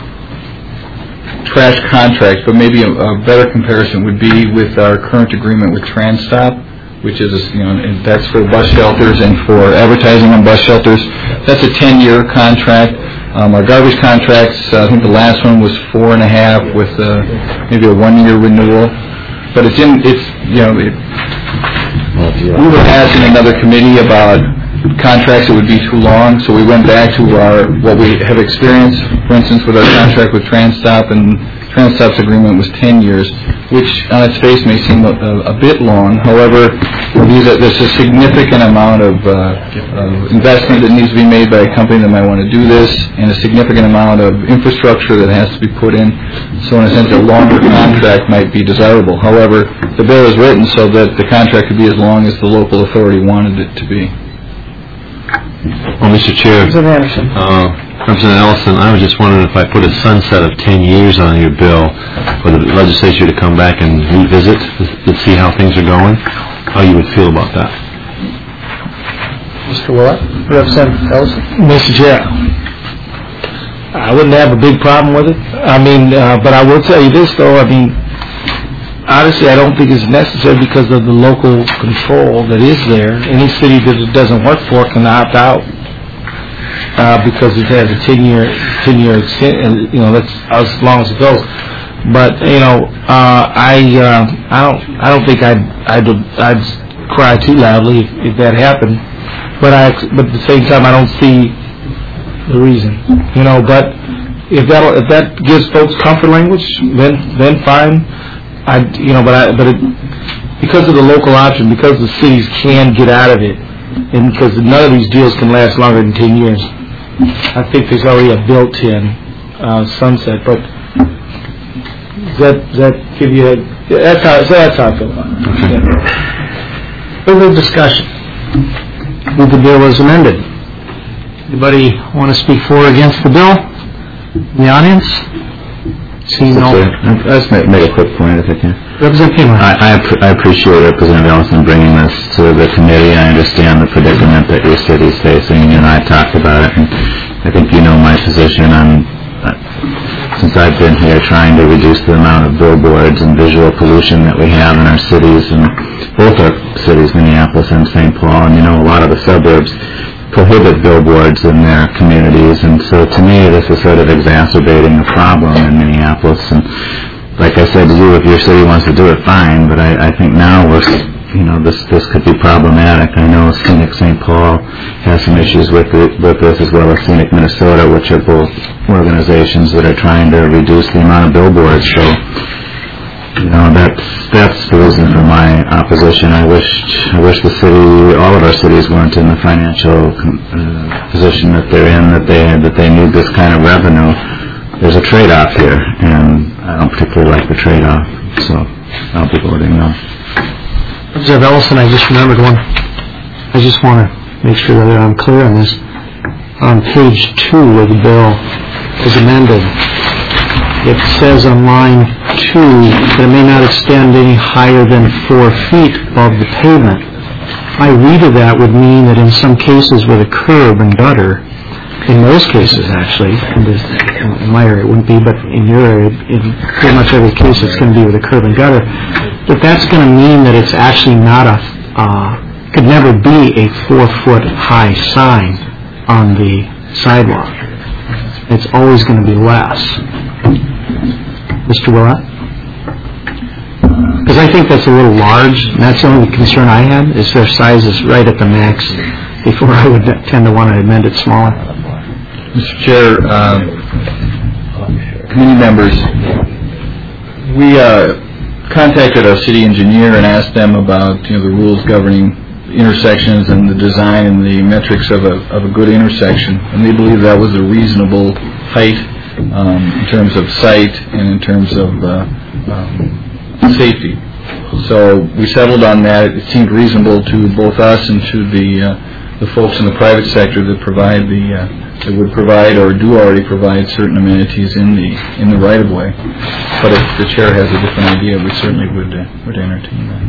Speaker 4: contracts, but maybe a better comparison would be with our current agreement with TransStop, which is, and that's for bus shelters and for advertising on bus shelters. That's a 10-year contract. Our garbage contracts, I think the last one was 4.5 with maybe a 1-year renewal. But we were asked in another committee about contracts that would be too long, so we went back to what we have experienced, for instance, with our contract with TransStop, and TransStop's agreement was 10 years, which on its face may seem a bit long. However, there's a significant amount of investment that needs to be made by a company that might want to do this, and a significant amount of infrastructure that has to be put in. So in a sense, a longer contract might be desirable. However, the bill is written so that the contract could be as long as the local authority wanted it to be.
Speaker 18: Well, Mr. Chair, Representative Ellison, I was just wondering if I put a sunset of 10 years on your bill for the legislature to come back and revisit to see how things are going, how you would feel about that.
Speaker 3: Mr. Willett, Representative Ellison. Mr. Chair, I wouldn't have a big problem with it. But I will tell you this, though. Honestly, I don't think it's necessary because of the local control that is there. Any city that it doesn't work for can opt out because it has a 10-year extent. That's as long as it goes. But I don't think I'd cry too loudly if that happened. But at the same time, I don't see the reason. But if that gives folks comfort language, then fine. Because of the local option, because the cities can get out of it, and because none of these deals can last longer than 10 years, I think there's already a built-in sunset. But
Speaker 1: Does that give you a... That's how I feel about it. Okay. Further discussion. Move the bill as amended. Anybody want to speak for or against the bill? In the audience? Seeing no...
Speaker 5: I'll just make a quick point if I can.
Speaker 1: Representative Pima.
Speaker 5: I appreciate Representative Ellison bringing this to the committee. I understand the predicament that your city is facing, and I talked about it. And I think you know my position on, since I've been here, trying to reduce the amount of billboards and visual pollution that we have in our cities, and both our cities, Minneapolis and St. Paul. And you know, a lot of the suburbs prohibit billboards in their communities, and so to me this is sort of exacerbating the problem in Minneapolis. And like I said to you, if your city wants to do it, fine, but I think now this could be problematic. I know Scenic St. Paul has some issues with this, as well as Scenic Minnesota, which are both organizations that are trying to reduce the amount of billboards. So that's the reason for my opposition. I wish the city, all of our cities, weren't in the financial position that they're in, that they need this kind of revenue. There's a trade-off here, and I don't particularly like the trade-off, so I'll be voting no.
Speaker 1: Representative Ellison, I just remembered one. I just want to make sure that I'm clear on this. On page 2 of the bill is amended. It says on line 2 that it may not extend any higher than 4 feet above the pavement. My read of that would mean that in some cases with a curb and gutter, in most cases actually, in my area it wouldn't be, but in your area, in pretty much every case it's going to be with a curb and gutter, that's going to mean that it's actually not could never be a 4-foot high sign on the sidewalk. It's always going to be less. Mr. Willett? Because I think that's a little large, and that's the only concern I had, is their size is right at the max, before I would tend to want to amend it smaller.
Speaker 4: Mr. Chair, committee members, we contacted our city engineer and asked them about the rules governing intersections and the design and the metrics of a good intersection, and they believe that was a reasonable height in terms of sight and in terms of safety. So we settled on that. It seemed reasonable to both us and to the folks in the private sector that would provide or do already provide certain amenities in the right of way. But if the chair has a different idea, we certainly would entertain that.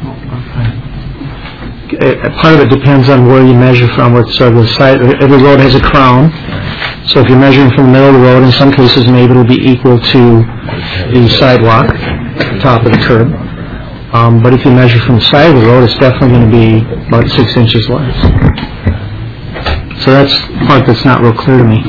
Speaker 1: Part of it depends on where you measure from. So the side, every road has a crown. So if you're measuring from the middle of the road, in some cases maybe it'll be equal to the sidewalk, the top of the curb. But if you measure from the side of the road, it's definitely going to be about 6 inches less. So that's the part that's not real clear to me.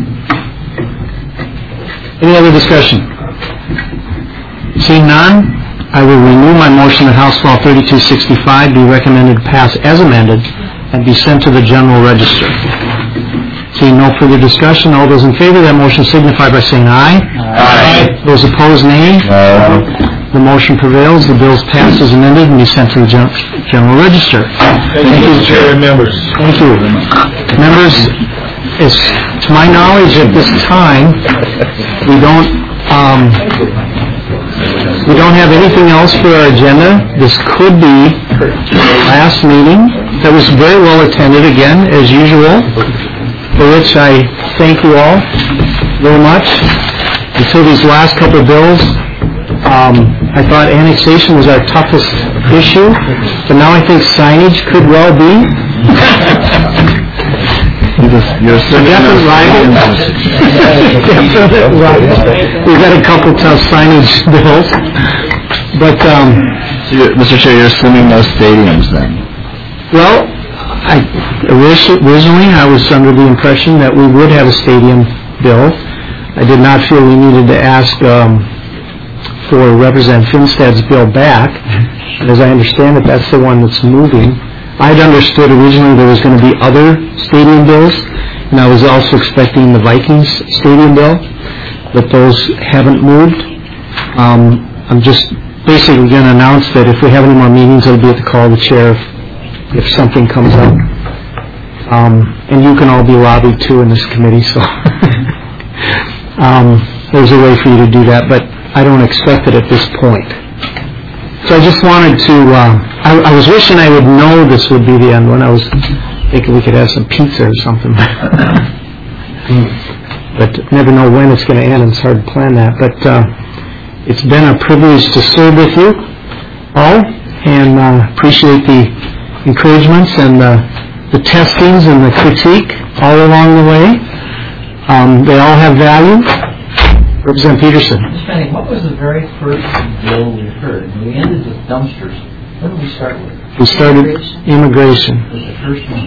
Speaker 1: Any other discussion? Seeing none, I will renew my motion that House Law 3265 be recommended to pass as amended and be sent to the General Register. Seeing no further discussion, all those in favor of that motion signify by saying aye. Aye. Those opposed, nay. The motion prevails. The bill is passed as amended and be sent to the General Register.
Speaker 3: Thank you, Chair and members.
Speaker 1: Thank you. Members, to my knowledge at this time, we don't have anything else for our agenda. This could be the last meeting that was very well attended again, as usual, for which I thank you all very much. Until these last couple of bills, I thought annexation was our toughest issue, but now I think signage could well be.
Speaker 5: You're
Speaker 1: definite rival. We've got a couple tough signage bills, but
Speaker 5: Mr. Chair, you're assuming no stadiums then?
Speaker 1: Well, originally I was under the impression that we would have a stadium bill. I did not feel we needed to ask for Representative Finstad's bill back, and as I understand it, that's the one that's moving. I'd understood originally there was going to be other stadium bills, and I was also expecting the Vikings stadium bill, but those haven't moved. I'm just basically going to announce that if we have any more meetings, it'll be at the call of the chair if something comes up. And you can all be lobbied too in this committee, so there's a way for you to do that. But I don't expect it at this point. So I just wanted to, I was wishing I would know this would be the end when I was thinking we could have some pizza or something. But never know when it's going to end, and it's hard to plan that. But it's been a privilege to serve with you all, and appreciate the encouragements and the testings and the critique all along the way. They all have value. Representative Peterson.
Speaker 8: Mr. Manning, what was the very first bill we heard? We ended with dumpsters. What did we start with?
Speaker 1: We started immigration.
Speaker 8: Was the first one.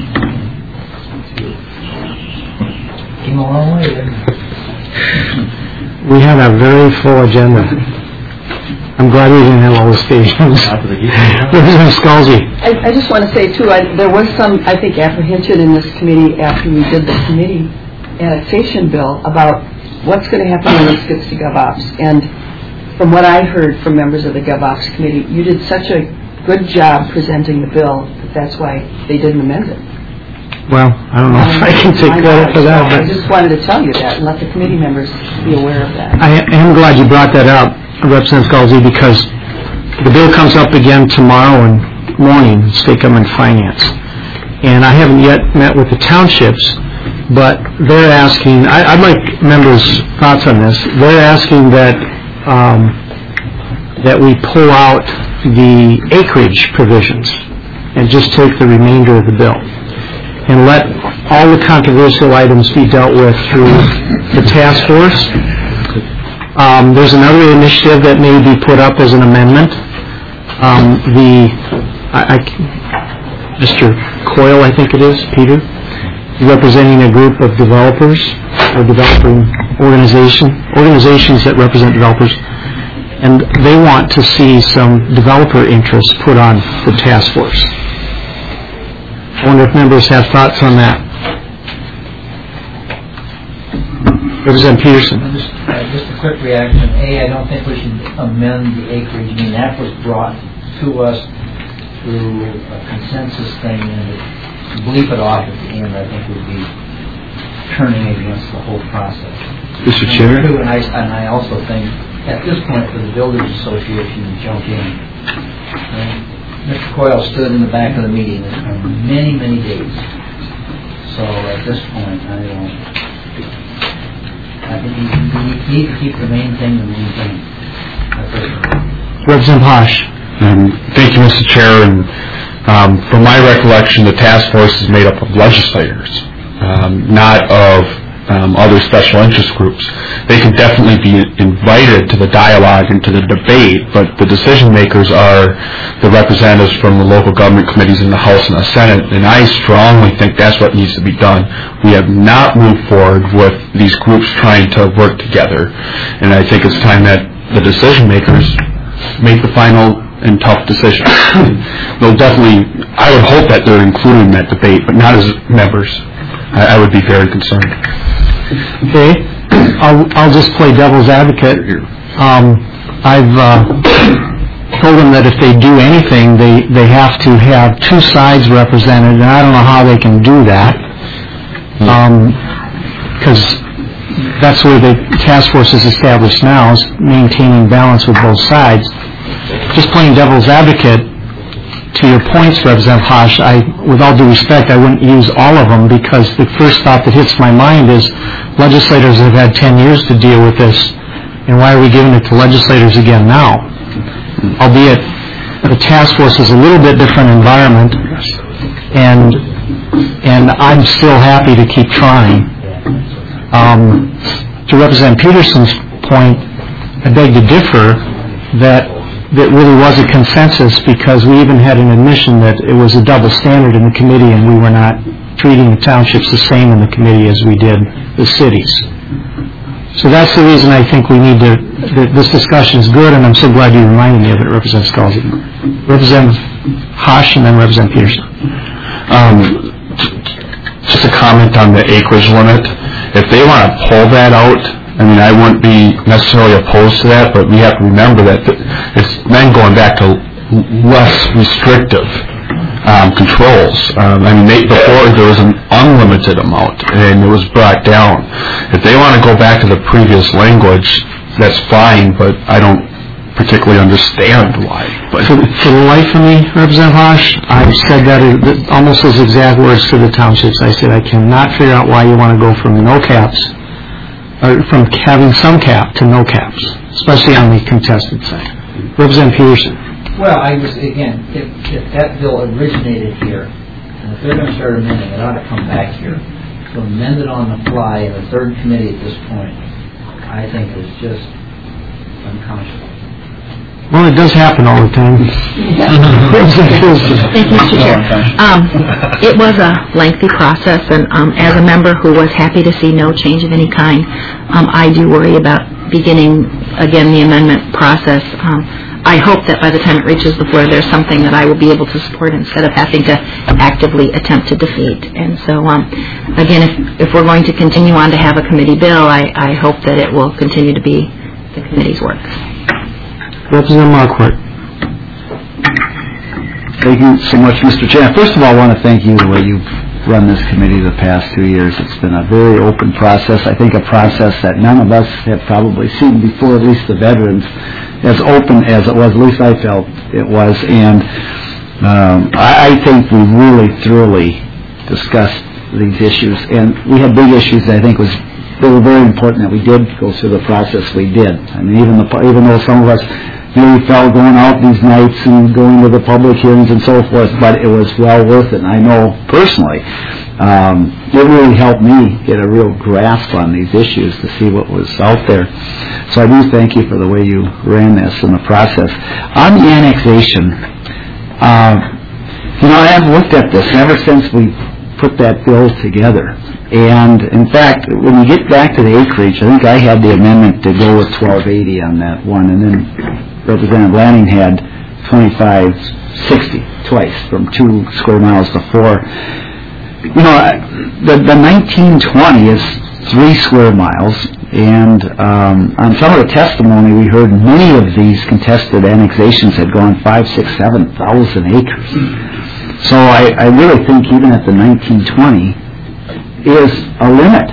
Speaker 8: Came a long way, didn't it?
Speaker 1: We had a very full agenda. I'm glad we didn't have all the stations. Representative Scalzi.
Speaker 2: I just want to say, too, there was some, I think, apprehension in this committee after we did the committee annexation bill about what's going to happen when this gets to GovOps. And from what I heard from members of the GovOps committee, you did such a good job presenting the bill that that's why they didn't amend it.
Speaker 1: Well, I don't know if I can take credit for that. But
Speaker 2: I just wanted to tell you that and let the committee members be aware of that.
Speaker 1: I am glad you brought that up, Representative Scalzi, because the bill comes up again tomorrow morning, State Government Finance. And I haven't yet met with the townships, but they're asking, I'd like members' thoughts on this. They're asking that that we pull out the acreage provisions and just take the remainder of the bill and let all the controversial items be dealt with through the task force. There's another initiative that may be put up as an amendment. Mr. Coyle, I think it is, Peter, representing a group of developers or developing organizations that represent developers, and they want to see some developer interests put on the task force. I wonder if members have thoughts on that. Representative Peterson.
Speaker 8: Just a quick reaction. I don't think we should amend the acreage. I mean, that was brought to us through a consensus thing, and to bleep it off at the end, I think would be turning against the whole process.
Speaker 18: Mr. Chair?
Speaker 8: And I also think, at this point, for the Builders Association to jump in. Mr. Coyle stood in the back of the meeting for many, many days. So at this point, I think we need to keep the main thing the main thing.
Speaker 1: Representative Hosh.
Speaker 11: Thank you, Mr. Chair. And from my recollection, the task force is made up of legislators, not of other special interest groups. They can definitely be invited to the dialogue and to the debate, but the decision makers are the representatives from the local government committees in the House and the Senate, and I strongly think that's what needs to be done. We have not moved forward with these groups trying to work together, and I think it's time that the decision makers make the final and tough decisions. They'll definitely, I would hope that they're included in that debate, but not as members. I would be very concerned.
Speaker 1: Okay, I'll just play devil's advocate. I've told them that if they do anything, they have to have two sides represented, and I don't know how they can do that, because that's where the task force is established now, is maintaining balance with both sides. Just playing devil's advocate, to your points, Representative Hosh, with all due respect, I wouldn't use all of them, because the first thought that hits my mind is legislators have had 10 years to deal with this, and why are we giving it to legislators again now? Albeit the task force is a little bit different environment, and I'm still happy to keep trying. To Representative Peterson's point, I beg to differ that really was a consensus, because we even had an admission that it was a double standard in the committee, and we were not treating the townships the same in the committee as we did the cities. So that's the reason I think we need to, this discussion is good, and I'm so glad you reminded me of it, Representative Scalzi. Representative Hosh and then Representative Peterson.
Speaker 11: Just a comment on the acreage limit. If they want to pull that out, I mean, I wouldn't be necessarily opposed to that, but we have to remember that it's then going back to less restrictive controls. I mean, before there was an unlimited amount, and it was brought down. If they want to go back to the previous language, that's fine, but I don't particularly understand why. But
Speaker 1: For the life of me, Representative Hosh, I've said that almost as exact words to the townships. I said I cannot figure out why you want to go from no caps, or from having some cap to no caps, especially on the contested side. Representative Peterson.
Speaker 8: Well, I was, again, if that bill originated here, and if they're going to start amending, it ought to come back here. To amend it on the fly in a third committee at this point, I think is just unconscionable.
Speaker 1: Well, it does happen all the time.
Speaker 10: Thank you, Mr. Chair. It was a lengthy process, and as a member who was happy to see no change of any kind, I do worry about beginning again the amendment process. I hope that by the time it reaches the floor, there's something that I will be able to support instead of having to actively attempt to defeat. And so, again, if we're going to continue on to have a committee bill, I hope that it will continue to be the committee's work.
Speaker 1: Representative Marquardt.
Speaker 15: Thank you so much, Mr. Chair. First of all, I want to thank you the way you've run this committee the past 2 years. It's been a very open process. I think a process that none of us have probably seen before, at least the veterans, as open as it was, at least I felt it was. And I think we really thoroughly discussed these issues. And we had big issues that I think they were very important that we did go through the process we did. I mean, even though some of us really felt going out these nights and going to the public hearings and so forth, but it was well worth it. And I know personally, it really helped me get a real grasp on these issues to see what was out there. So I do thank you for the way you ran this in the process. On the annexation, I have looked at this ever since we put that bill together. And in fact, when you get back to the acreage, I think I had the amendment to go with 1280 on that one, and then Representative Lanning had 2560 twice, from 2 square miles to 4. The 1920 is 3 square miles, and on some of the testimony we heard, many of these contested annexations had gone 5,000, 6,000, 7,000 acres. So I really think even at the 1920 is a limit.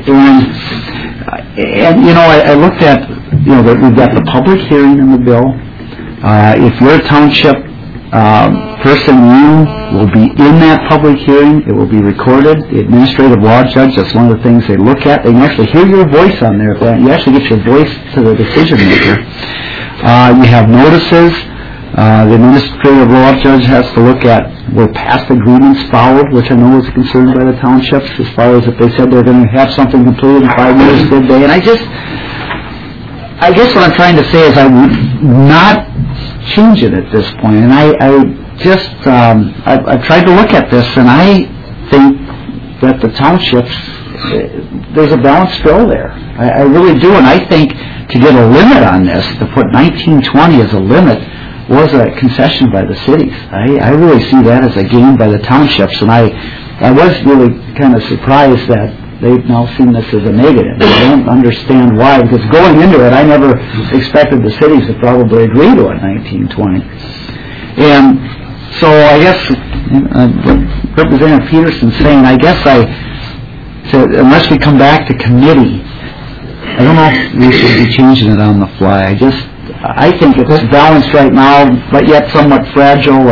Speaker 15: And I looked at, that we've got the public hearing in the bill. If you're a township person, you will be in that public hearing. It will be recorded. The administrative law judge, that's one of the things they look at. They can actually hear your voice on there. You actually get your voice to the decision maker. You have notices. The administrative law judge has to look at were past agreements followed, which I know was concerned by the townships, as far as if they said they're going to have something completed in 5 years, did they? And I guess what I'm trying to say is I would not change it at this point. And I've tried to look at this, and I think that the townships, there's a balanced bill there. I really do, and I think to get a limit on this, to put 1920 as a limit, was a concession by the cities. I really see that as a gain by the townships, and I was really kind of surprised that they've now seen this as a negative. I don't understand why, because going into it, I never expected the cities to probably agree to a 1920. And so I guess Representative Peterson's saying, unless we come back to committee, I don't know if we should be changing it on the fly. I think it's balanced right now, but yet somewhat fragile.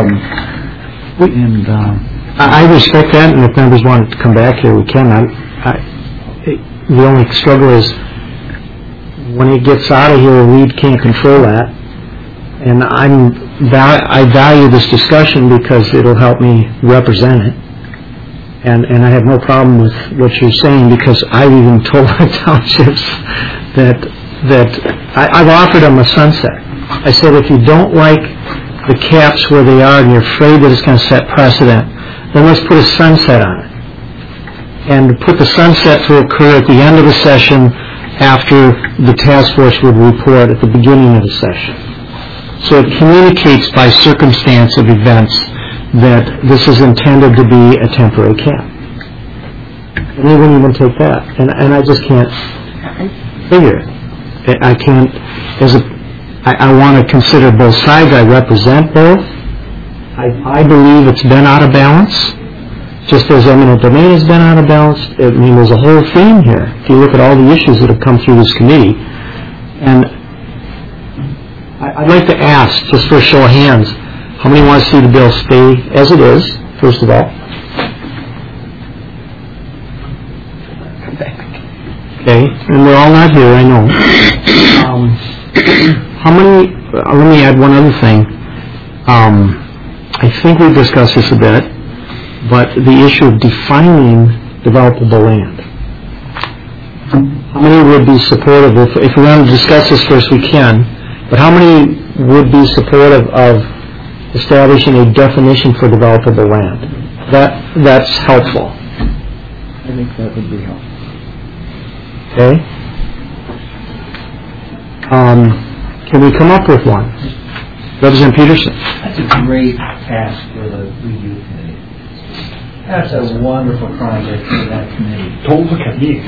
Speaker 1: I respect that, and if members want to come back here, we can. The only struggle is when it gets out of here, we can't control that. And I value this discussion because it'll help me represent it. And I have no problem with what you're saying, because I've even told my townships that I've offered them a sunset. I said, if you don't like the caps where they are and you're afraid that it's going to set precedent, then let's put a sunset on it. And put the sunset to occur at the end of the session after the task force would report at the beginning of the session. So it communicates by circumstance of events that this is intended to be a temporary cap. And they wouldn't even take that. And I just can't figure it. I can't, I want to consider both sides. I represent both. I believe it's been out of balance, just as eminent domain has been out of balance. I mean, there's a whole theme here. If you look at all the issues that have come through this committee, And I'd like to ask, just for a show of hands, how many want to see the bill stay as it is, first of all? Okay, and they're all not here, I know. How many, let me add one other thing. I think we've discussed this a bit, but the issue of defining developable land. How many would be supportive, if we want to discuss this first, we can, but how many would be supportive of establishing a definition for developable land? That's helpful.
Speaker 8: I think that would be helpful.
Speaker 1: Okay. Can we come up with one? Representative Peterson.
Speaker 8: That's a great task for the review committee. That's a wonderful project for that committee.
Speaker 1: Don't look at me.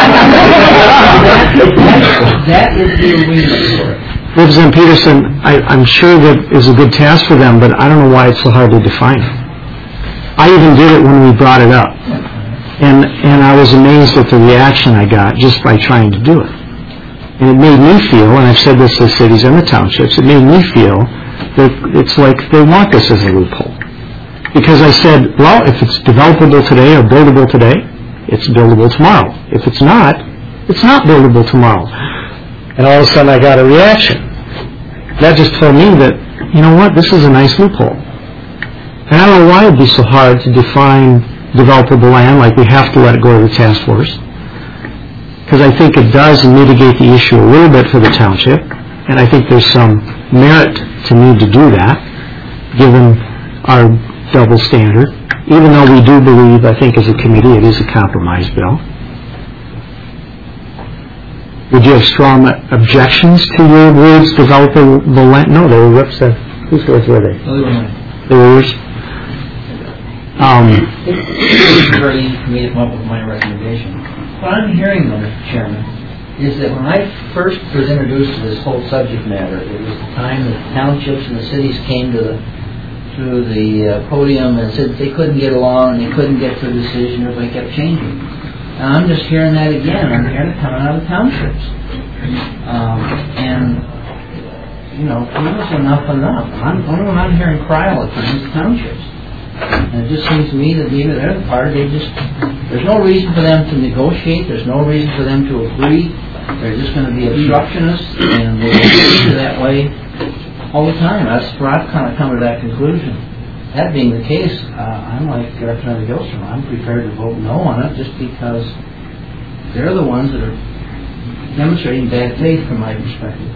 Speaker 8: That is the arena for it.
Speaker 1: Representative Peterson, I'm sure that is a good task for them, but I don't know why it's so hard to define it. I even did it when we brought it up. And I was amazed at the reaction I got just by trying to do it. And it made me feel, and I've said this to the cities and the townships, it made me feel that it's like they want this as a loophole. Because I said, well, if it's developable today or buildable today, it's buildable tomorrow. If it's not buildable tomorrow. And all of a sudden I got a reaction. That just told me that, you know what, this is a nice loophole. And I don't know why it'd be so hard to define developable land, like we have to let it go to the task force. Because I think it does mitigate the issue a little bit for the township, and I think there's some merit to need to do that, given our double standard, even though we do believe, I think as a committee, it is a compromise bill. Would you have strong objections to your words, developable land? No, they were represented. Whose words were they? They were yours?
Speaker 8: It's very easy for me to come up with my recommendation. What I'm hearing, though, Mr. Chairman, is that when I first was introduced to this whole subject matter, it was the time that the townships and the cities came to the podium and said they couldn't get along and they couldn't get to a decision, everybody kept changing. And I'm just hearing that again. I'm hearing it coming out of townships. And, you know, enough. I'm hearing cry all the time is townships. And it just seems to me that even they're the part, there's no reason for them to negotiate, there's no reason for them to agree, they're just going to be obstructionists, and we'll continue that way all the time. That's where I've kind of come to that conclusion. That being the case, I'm like Representative Gilstrom, I'm prepared to vote no on it just because they're the ones that are demonstrating bad faith from my perspective.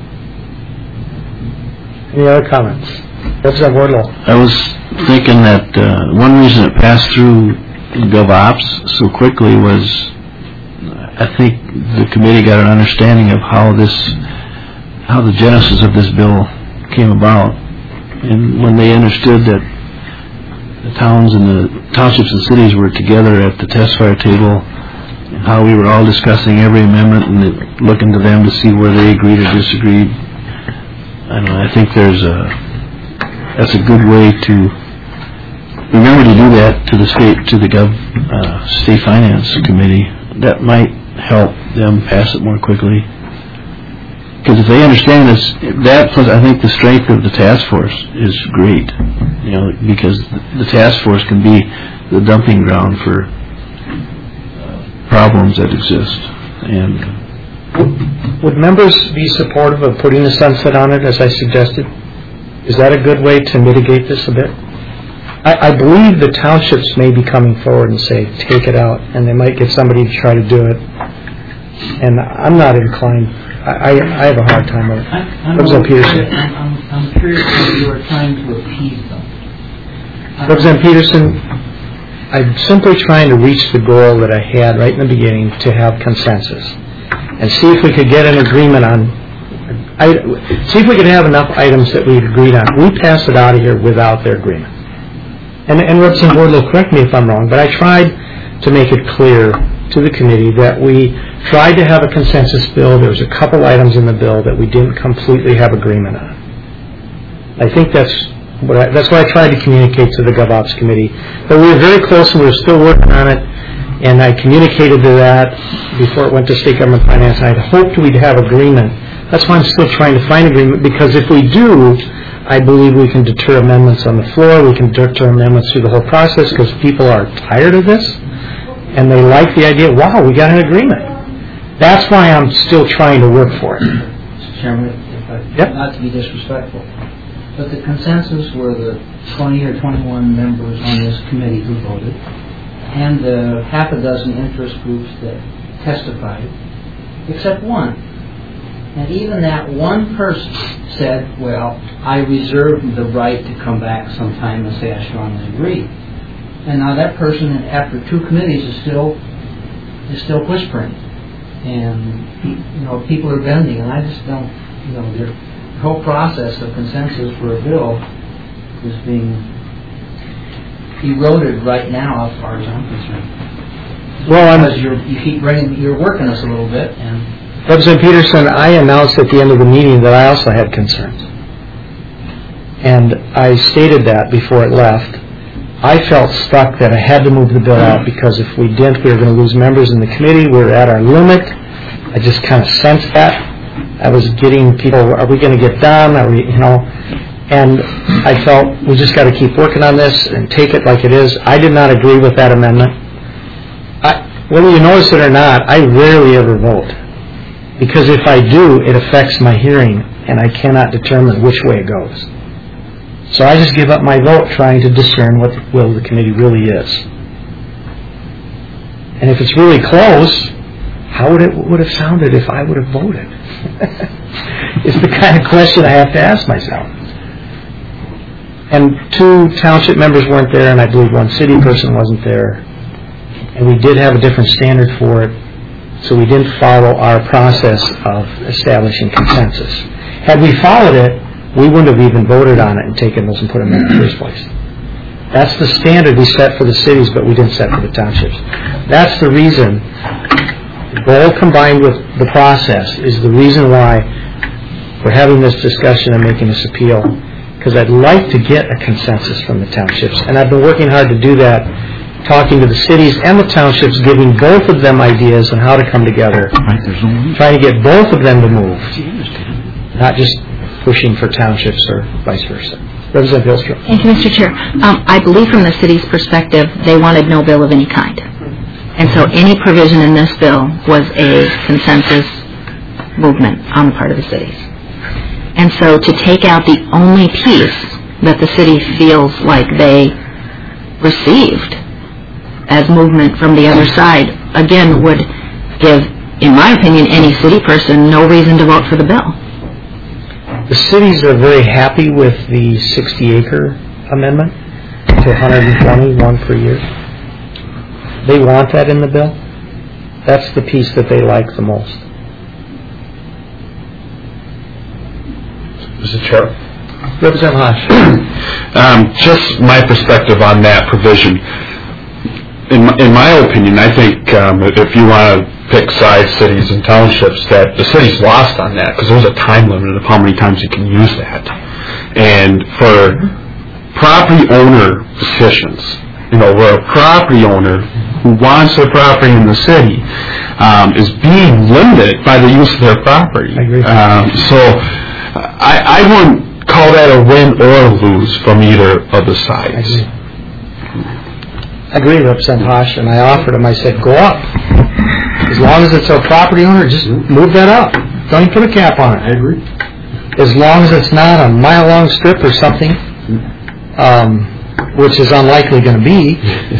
Speaker 1: Any other comments? Representative Wardlow.
Speaker 15: I was thinking that one reason it passed through GovOps so quickly was I think the committee got an understanding of how the genesis of this bill came about. And when they understood that the towns and the townships and cities were together at the test fire table, and how we were all discussing every amendment and looking to them to see where they agreed or disagreed, I think that's a good way to remember to do that to the state finance committee. That might help them pass it more quickly. Because if they understand this, that plus I think the strength of the task force is great. Because the task force can be the dumping ground for problems that exist. And
Speaker 1: would members be supportive of putting a sunset on it, as I suggested? Is that a good way to mitigate this a bit? I believe the townships may be coming forward and say, take it out, and they might get somebody to try to do it. And I'm not inclined. I have a hard time with it. Representative Peterson.
Speaker 8: I'm curious whether you are trying to appease them.
Speaker 1: Representative Peterson, I'm simply trying to reach the goal that I had right in the beginning to have consensus. And see if we could get an agreement on, see if we could have enough items that we agreed on. We passed it out of here without their agreement. And Representative Wardlow, correct me if I'm wrong, but I tried to make it clear to the committee that we tried to have a consensus bill. There was a couple items in the bill that we didn't completely have agreement on. I think that's what I tried to communicate to the GovOps committee. But we were very close and we were still working on it. And I communicated to that before it went to State Government Finance. And I hoped we'd have agreement That's why I'm still trying to find agreement, because if we do, I believe we can deter amendments on the floor, we can deter amendments through the whole process, because people are tired of this, and they like the idea, wow, we got an agreement. That's why I'm still trying to work for it.
Speaker 8: Mr. Chairman, not to be disrespectful, but the consensus were the 20 or 21 members on this committee who voted, and the half a dozen interest groups that testified, except one. And even that one person said, well, I reserve the right to come back sometime and say I strongly agree. And now that person, after 2 committees, is still whispering. And, people are bending, and I just don't, the whole process of consensus for a bill is being eroded right now as far as I'm concerned.
Speaker 1: Well,
Speaker 8: because you're working us a little bit, and
Speaker 1: Representative Peterson, I announced at the end of the meeting that I also had concerns. And I stated that before it left. I felt stuck that I had to move the bill out, because if we didn't, we were going to lose members in the committee. We were at our limit. I just kind of sensed that. I was getting people, are we going to get done? Are we, and I felt we just got to keep working on this and take it like it is. I did not agree with that amendment. Whether you notice it or not, I rarely ever vote. Because if I do, it affects my hearing, and I cannot determine which way it goes. So I just give up my vote trying to discern what the will of the committee really is. And if it's really close, how would have sounded if I would have voted? It's the kind of question I have to ask myself. And 2 township members weren't there, and I believe 1 city person wasn't there. And we did have a different standard for it. So we didn't follow our process of establishing consensus. Had we followed it, we wouldn't have even voted on it and taken those and put them in the first place. That's the standard we set for the cities, but we didn't set for the townships. That's the reason, the goal combined with the process is the reason why we're having this discussion and making this appeal, because I'd like to get a consensus from the townships. And I've been working hard to do that, talking to the cities and the townships, giving both of them ideas on how to come together, trying to get both of them to move, not just pushing for townships or vice versa. Representative Hillstrom.
Speaker 10: Thank you, Mr. Chair. I believe from the city's perspective, they wanted no bill of any kind. And so any provision in this bill was a consensus movement on the part of the cities. And so to take out the only piece that the city feels like they received as movement from the other side, again, would give, in my opinion, any city person no reason to vote for the bill.
Speaker 1: The cities are very happy with the 60-acre amendment to 120, 1 per year. They want that in the bill. That's the piece that they like the most.
Speaker 11: Mr. Chair.
Speaker 1: Representative Hodge.
Speaker 11: Just my perspective on that provision. In my opinion, I think if you want to pick sides, cities and townships, that the city's lost on that, because there's a time limit of how many times you can use that. And for property owner petitions, where a property owner who wants their property in the city is being limited by the use of their property.
Speaker 1: I agree.
Speaker 11: So I wouldn't call that a win or lose from either of the sides.
Speaker 1: I agree, Representative Hosh, and I offered him, I said, go up. As long as it's a property owner, just move that up. Don't even put a cap on it. I agree. As long as it's not a mile-long strip or something, which is unlikely going to be,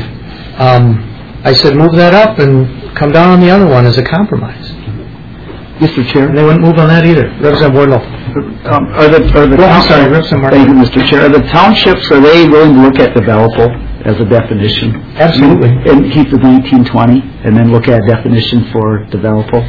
Speaker 1: I said, move that up and come down on the other one as a compromise.
Speaker 15: Mr. Chair?
Speaker 1: And they wouldn't move on that either. Representative Wardlow.
Speaker 15: I'm sorry, Representative Martin. Thank you, Mr. Chair. Are the townships, are they willing to look at developable as a definition?
Speaker 1: Absolutely.
Speaker 15: And keep the 1920 and then look at a definition for developable?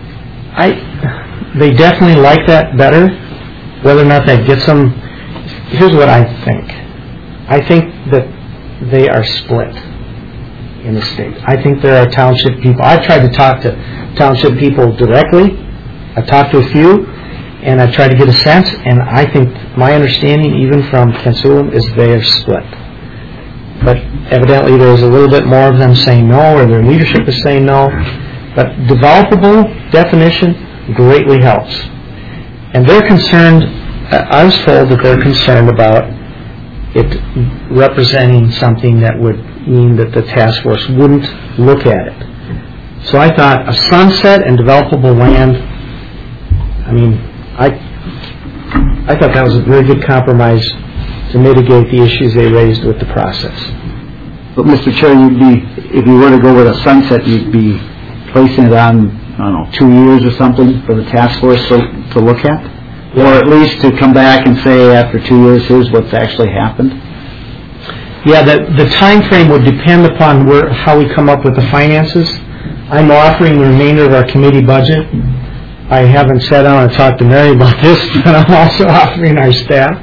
Speaker 1: They definitely like that better. Whether or not that gets them, here's what I think. I think that they are split in the state. I think there are township people. I've tried to talk to township people directly. I've talked to a few, and I've tried to get a sense, and I think my understanding, even from Kensulum, is they are split. But evidently there's a little bit more of them saying no, or their leadership is saying no. But developable definition greatly helps. And they're concerned, I was told that they're concerned about it representing something that would mean that the task force wouldn't look at it. So I thought a sunset and developable land, I thought that was a very good compromise to mitigate the issues they raised with the process.
Speaker 15: But Mr. Chair, if you were to go with a sunset, you'd be placing it on, 2 years or something for the task force to look at? Or at least to come back and say after 2 years, here's what's actually happened?
Speaker 1: Yeah, the time frame would depend upon how we come up with the finances. I'm offering the remainder of our committee budget. I haven't sat down and talked to Mary about this, but I'm also offering our staff.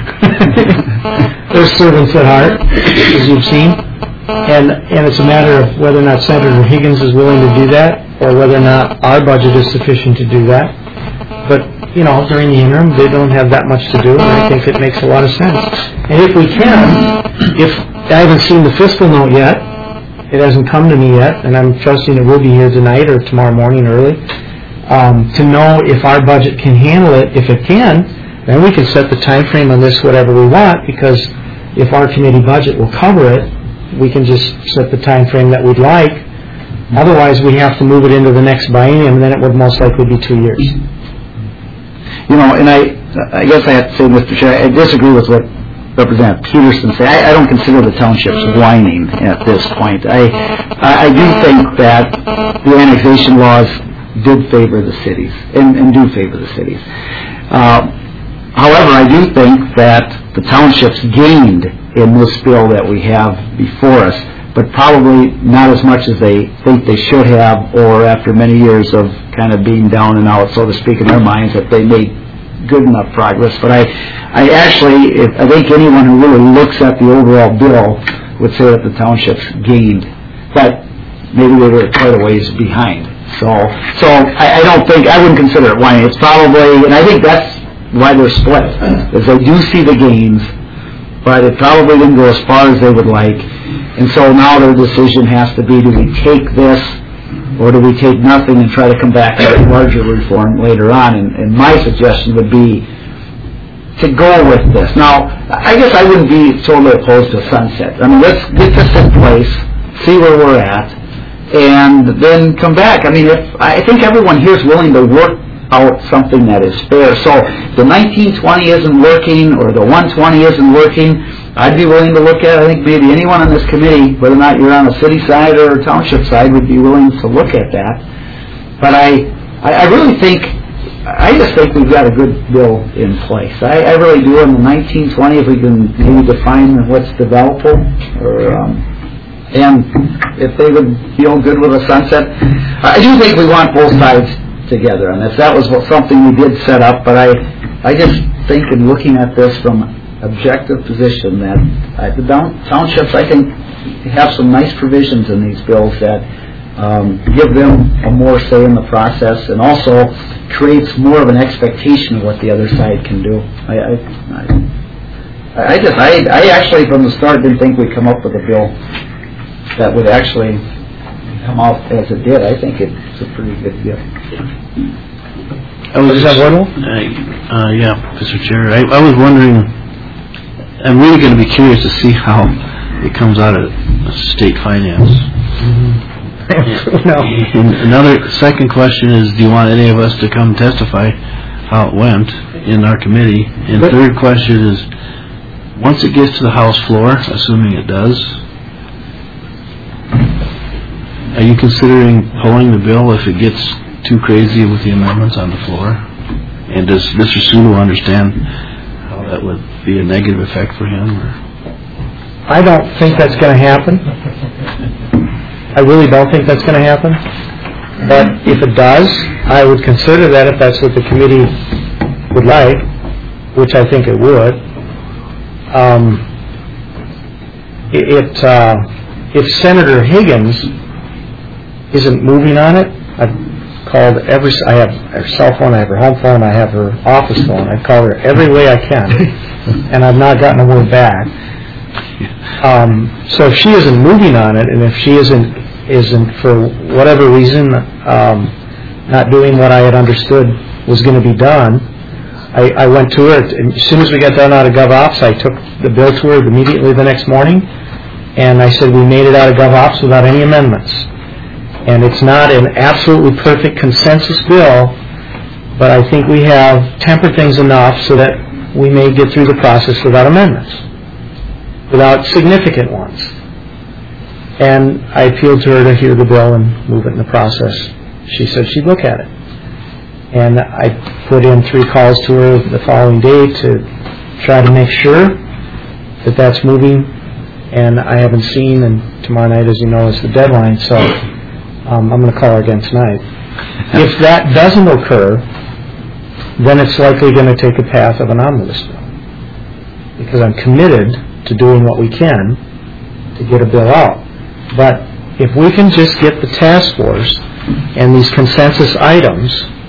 Speaker 1: They're servants at heart, as you've seen. And it's a matter of whether or not Senator Higgins is willing to do that, or whether or not our budget is sufficient to do that. But, during the interim, they don't have that much to do, and I think it makes a lot of sense. And if we can, I haven't seen the fiscal note yet, it hasn't come to me yet, and I'm trusting it will be here tonight or tomorrow morning early, to know if our budget can handle it. If it can, then we can set the time frame on this whatever we want, because if our committee budget will cover it, we can just set the time frame that we'd like. Otherwise, we have to move it into the next biennium, and then it would most likely be 2 years.
Speaker 15: And I guess I have to say, Mr. Chair, I disagree with what Representative Peterson said. I don't consider the townships whining at this point. I do think that the annexation laws did favor the cities, and do favor the cities. However, I do think that the townships gained in this bill that we have before us, but probably not as much as they think they should have, or after many years of kind of being down and out, so to speak, in their minds, that they made good enough progress. But I think anyone who really looks at the overall bill would say that the townships gained, but maybe they were quite a ways behind. So I wouldn't consider it whining. It's probably, and I think that's why they're split, is they do see the gains, but it probably didn't go as far as they would like. And so now their decision has to be, do we take this, or do we take nothing and try to come back with a larger reform later on? And my suggestion would be to go with this. Now, I guess I wouldn't be totally opposed to a sunset. Let's get this in place, see where we're at, and then come back. I think everyone here is willing to work out something that is fair. So the 1920 isn't working, or the 120 isn't working, I'd be willing to look at. I think maybe anyone on this committee, whether or not you're on the city side or township side, would be willing to look at that. But I really think, I just think we've got a good bill in place. I really do. In the 1920, if we can maybe define what's developable, and if they would feel good with a sunset, I do think we want both sides together. And if that was something we did set up, but I just think in looking at this from objective position that the townships, I think, have some nice provisions in these bills that give them a more say in the process, and also creates more of an expectation of what the other side can do. I actually from the start didn't think we'd come up with a bill that would actually come out as it did. I think it's a pretty good bill.
Speaker 19: Yeah, Mr. Chair. I was wondering, I'm really going to be curious to see how it comes out of state finance. And second question is, do you want any of us to come testify how it went in our committee? And third question is, once it gets to the House floor, assuming it does, are you considering pulling the bill if it gets too crazy with the amendments on the floor? And does Mr. Sulu understand how that would be a negative effect for him? Or?
Speaker 1: I don't think that's going to happen. I really don't think that's going to happen. But if it does, I would consider that if that's what the committee would like, which I think it would. If Senator Higgins isn't moving on it, I've called I have her cell phone, I have her home phone, I have her office phone. I've called her every way I can, and I've not gotten a word back. So if she isn't moving on it, and if she isn't for whatever reason not doing what I had understood was going to be done, I went to her, and as soon as we got done out of GovOps, I took the bill to her immediately the next morning, and I said we made it out of GovOps without any amendments. And it's not an absolutely perfect consensus bill, but I think we have tempered things enough so that we may get through the process without amendments, without significant ones. And I appealed to her to hear the bill and move it in the process. She said she'd look at it. And I put in 3 calls to her the following day to try to make sure that that's moving. And I haven't seen, and tomorrow night, as you know, is the deadline, so I'm going to call her again tonight. If that doesn't occur, then it's likely going to take a path of an omnibus bill. Because I'm committed to doing what we can to get a bill out. But if we can just get the task force and these consensus items,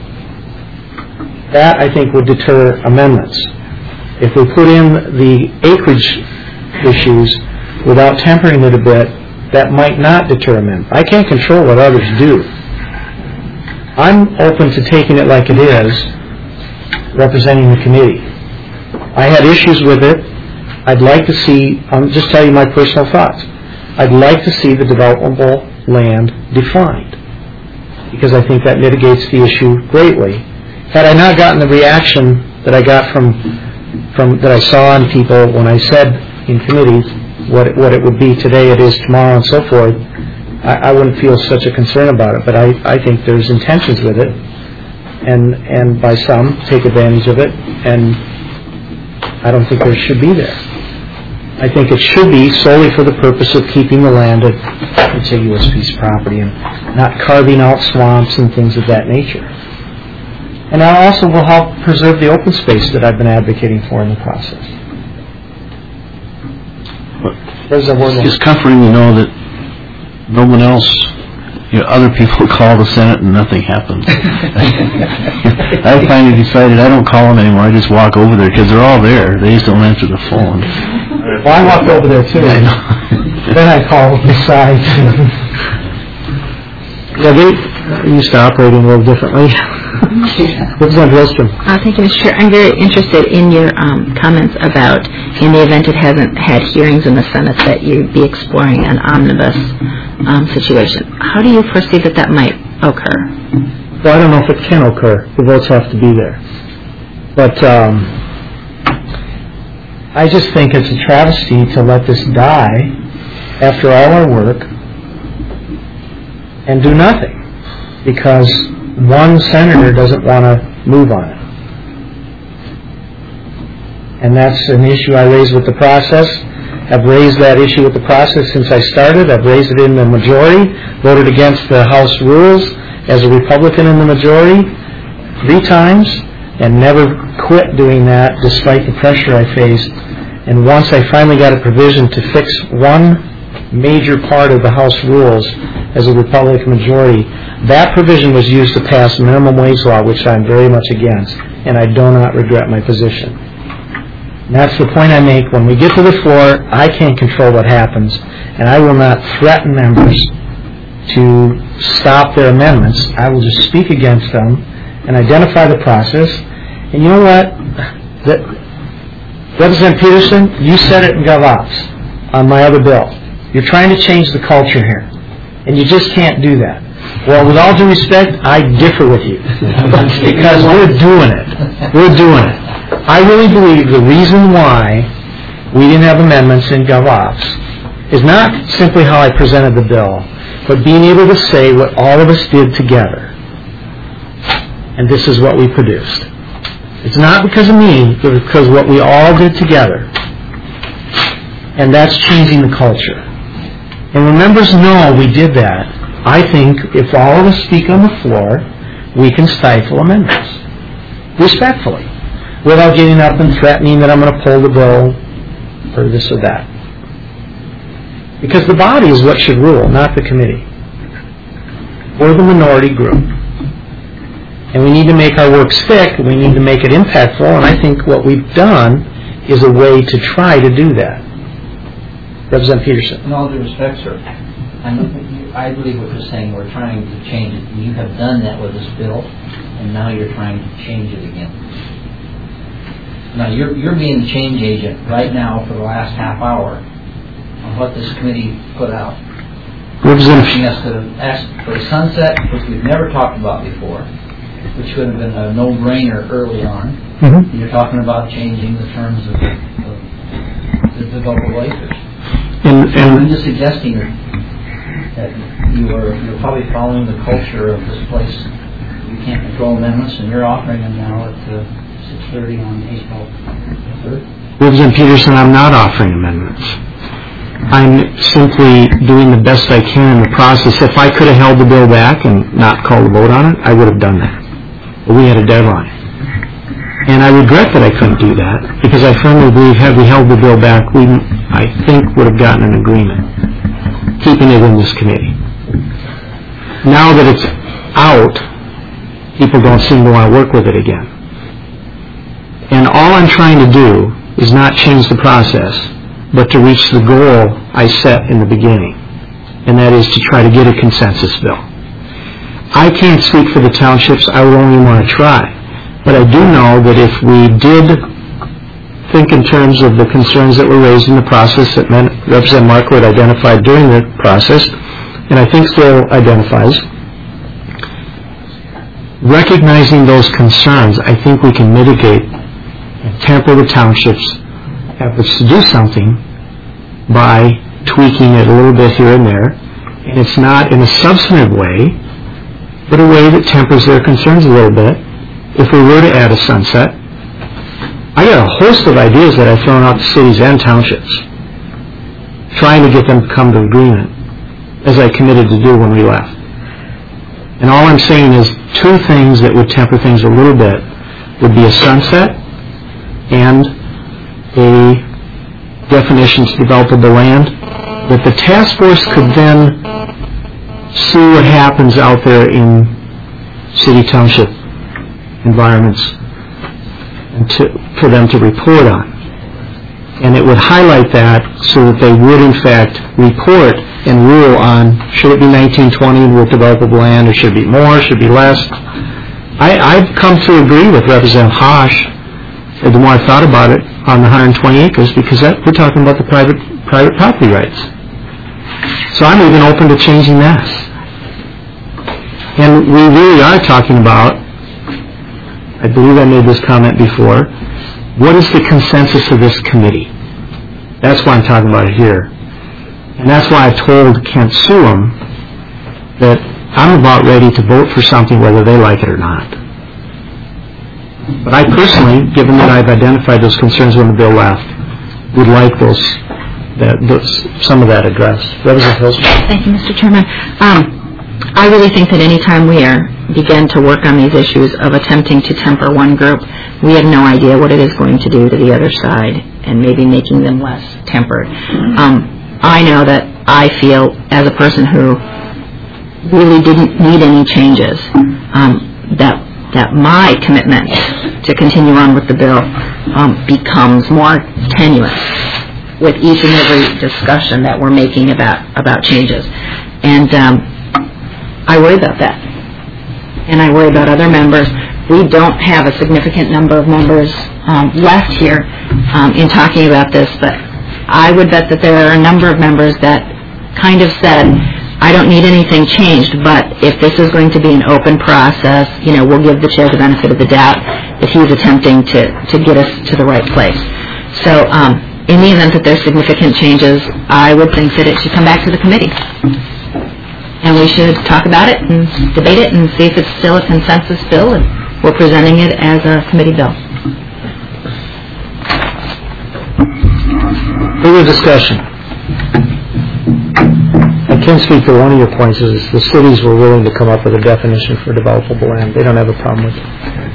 Speaker 1: that I think would deter amendments. If we put in the acreage issues without tempering it a bit, that might not deter amendments. I can't control what others do. I'm open to taking it like it is, representing the committee. I had issues with it. I'd like to see, I'll just tell you my personal thoughts. I'd like to see the developable land defined, because I think that mitigates the issue greatly. Had I not gotten the reaction that I got from that I saw in people when I said in committee what it would be today, it is tomorrow, and so forth, I wouldn't feel such a concern about it. But I think there's intentions with it, and by some take advantage of it, and I don't think there should be there. I think it should be solely for the purpose of keeping the land a contiguous piece of property and not carving out swamps and things of that nature. And that also will help preserve the open space that I've been advocating for in the process.
Speaker 19: It's comforting to know that no one else, other people call the Senate and nothing happens. I finally decided I don't call them anymore. I just walk over there because they're all there. They just don't answer the phone.
Speaker 1: Well, I walked over there too. Then I called the side. Yeah, they used to operating a little differently. Representative Wilstrom.
Speaker 20: Thank you, Mr. Chair. I'm very interested in your comments about, in the event it hasn't had hearings in the Senate, that you'd be exploring an omnibus situation. How do you foresee that might occur?
Speaker 1: Well, I don't know if it can occur. The votes have to be there. But I just think it's a travesty to let this die after all our work and do nothing because one senator doesn't want to move on it. And that's an issue I raised with the process. I've raised that issue with the process since I started. I've raised it in the majority, voted against the House rules as a Republican in the majority 3 times, and never quit doing that despite the pressure I faced. And once I finally got a provision to fix one major part of the House rules as a Republican majority, that provision was used to pass minimum wage law, which I'm very much against, and I do not regret my position. And that's the point I make. When we get to the floor, I can't control what happens, and I will not threaten members to stop their amendments. I will just speak against them and identify the process. And you know what? Representative Peterson, you said it in GovOps on my other bill. You're trying to change the culture here, and you just can't do that. Well, with all due respect, I differ with you because we're doing it. We're doing it. I really believe the reason why we didn't have amendments in GovOps is not simply how I presented the bill, but being able to say what all of us did together. And this is what we produced. It's not because of me, but because what we all did together. And that's changing the culture. And when members know we did that, I think if all of us speak on the floor, we can stifle amendments. Respectfully. Without getting up and threatening that I'm going to pull the bill or this or that. Because the body is what should rule, not the committee. We're the minority group. And we need to make our work stick, we need to make it impactful, and I think what we've done is a way to try to do that. Representative Peterson.
Speaker 8: In all due respect, sir, I believe what you're saying, we're trying to change it. You have done that with this bill, and now you're trying to change it again. Now, you're being the change agent right now for the last half hour on what this committee put out. Asking us to ask for a sunset, which we've never talked about before, which would have been a no-brainer early on.
Speaker 1: Mm-hmm.
Speaker 8: You're talking about changing the terms of the developable acres. I'm just suggesting that you're probably following the culture of this place. You can't control amendments, and you're offering them now at 6:30 on April 3rd.
Speaker 1: Representative Peterson, I'm not offering amendments. I'm simply doing the best I can in the process. If I could have held the bill back and not called a vote on it, I would have done that. But we had a deadline. And I regret that I couldn't do that, because I firmly believe had we held the bill back, we, I think, would have gotten an agreement, keeping it in this committee. Now that it's out, people don't seem to want to work with it again. And all I'm trying to do is not change the process, but to reach the goal I set in the beginning, and that is to try to get a consensus bill. I can't speak for the townships. I would only want to try. But I do know that if we did think in terms of the concerns that were raised in the process that Representative Markwood identified during the process, and I think still identifies, recognizing those concerns, I think we can mitigate and temper the townships' efforts to do something by tweaking it a little bit here and there. And it's not in a substantive way, but a way that tempers their concerns a little bit. If we were to add a sunset, I got a host of ideas that I've thrown out to cities and townships, trying to get them to come to agreement, as I committed to do when we left. And all I'm saying is two things that would temper things a little bit would be a sunset and a definition to developable land, that the task force could then see what happens out there in city township environments and for them to report on. And it would highlight that so that they would in fact report and rule on should it be 1920 with developable land, or should it be more, should it be less. I've come to agree with Representative Hosh, the more I thought about it, on the 120 acres, because we're talking about the private property rights. So I'm even open to changing that. And we really are talking about, I believe I made this comment before, what is the consensus of this committee? That's why I'm talking about it here. And that's why I told Kent Suam that I'm about ready to vote for something whether they like it or not. But I personally, given that I've identified those concerns when the bill left, would like some of that addressed. Representative Hills.
Speaker 20: Thank you, Mr. Chairman. I really think that any time we begin to work on these issues of attempting to temper one group, we have no idea what it is going to do to the other side, and maybe making them less tempered. I know that I feel, as a person who really didn't need any changes, that my commitment to continue on with the bill becomes more tenuous with each and every discussion that we're making about changes. And I worry about that. And I worry about other members. We don't have a significant number of members left here in talking about this, but I would bet that there are a number of members that kind of said, I don't need anything changed, but if this is going to be an open process, we'll give the chair the benefit of the doubt that he's attempting to get us to the right place. So in the event that there's significant changes, I would think that it should come back to the committee. And we should talk about it and debate it and see if it's still a consensus bill and we're presenting it as a committee bill.
Speaker 1: Further discussion. I can speak to one of your points is the cities were willing to come up with a definition for developable land. They don't have a problem with it.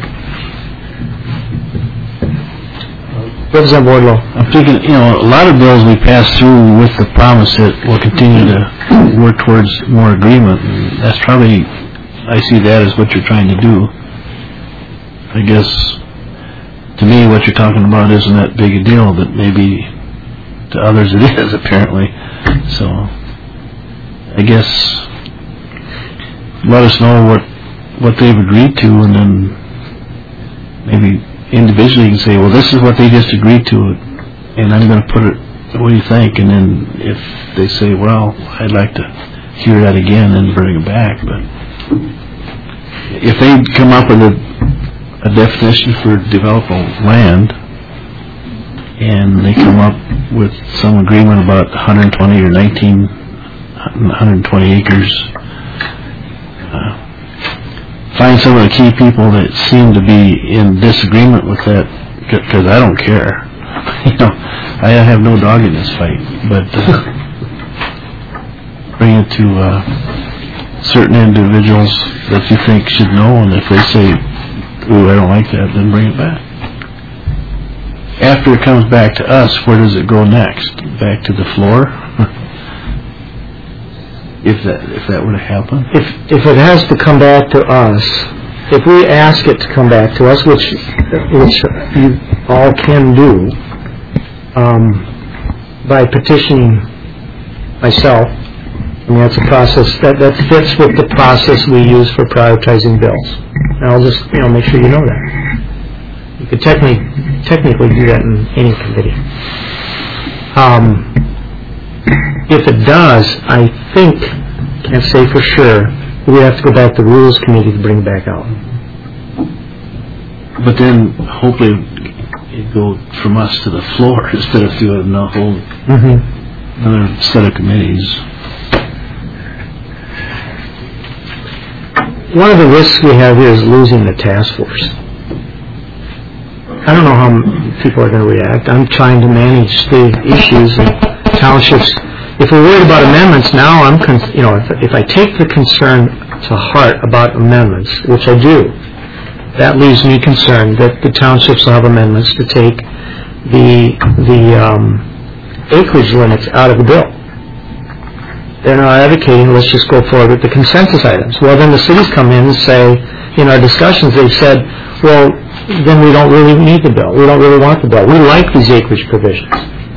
Speaker 1: Representative Wardlow.
Speaker 19: I'm thinking, a lot of bills we pass through with the promise that we'll continue to work towards more agreement. And that's probably, I see that as what you're trying to do. I guess, to me, what you're talking about isn't that big a deal, but maybe to others it is, apparently. So, I guess, let us know what they've agreed to, and then maybe individually you can say, well, this is what they just agreed to, and I'm going to put it, what do you think? And then if they say, well, I'd like to hear that again and bring it back. But if they come up with a definition for developable land, and they come up with some agreement about 120 or 120 acres, find some of the key people that seem to be in disagreement with that, because I don't care. I have no dog in this fight, but bring it to certain individuals that you think should know, and if they say, ooh, I don't like that, then bring it back. After it comes back to us, where does it go next? Back to the floor? If that were to happen?
Speaker 1: If it has to come back to us, if we ask it to come back to us, which you all can do, by petitioning myself, I mean, that's a process that fits with the process we use for prioritizing bills. And I'll just, make sure you know that. You could technically do that in any committee. If it does, I think, can't say for sure, we have to go back to the Rules Committee to bring it back out.
Speaker 19: But then, hopefully, it go from us to the floor instead of to another set of committees.
Speaker 1: One of the risks we have here is losing the task force. I don't know how people are going to react. I'm trying to manage the issues in townships. If we're worried about amendments now, if I take the concern to heart about amendments, which I do, that leaves me concerned that the townships will have amendments to take the acreage limits out of the bill. They're not advocating, let's just go forward with the consensus items. Well, then the cities come in and say, in our discussions, they've said, well, then we don't really need the bill. We don't really want the bill. We like these acreage provisions.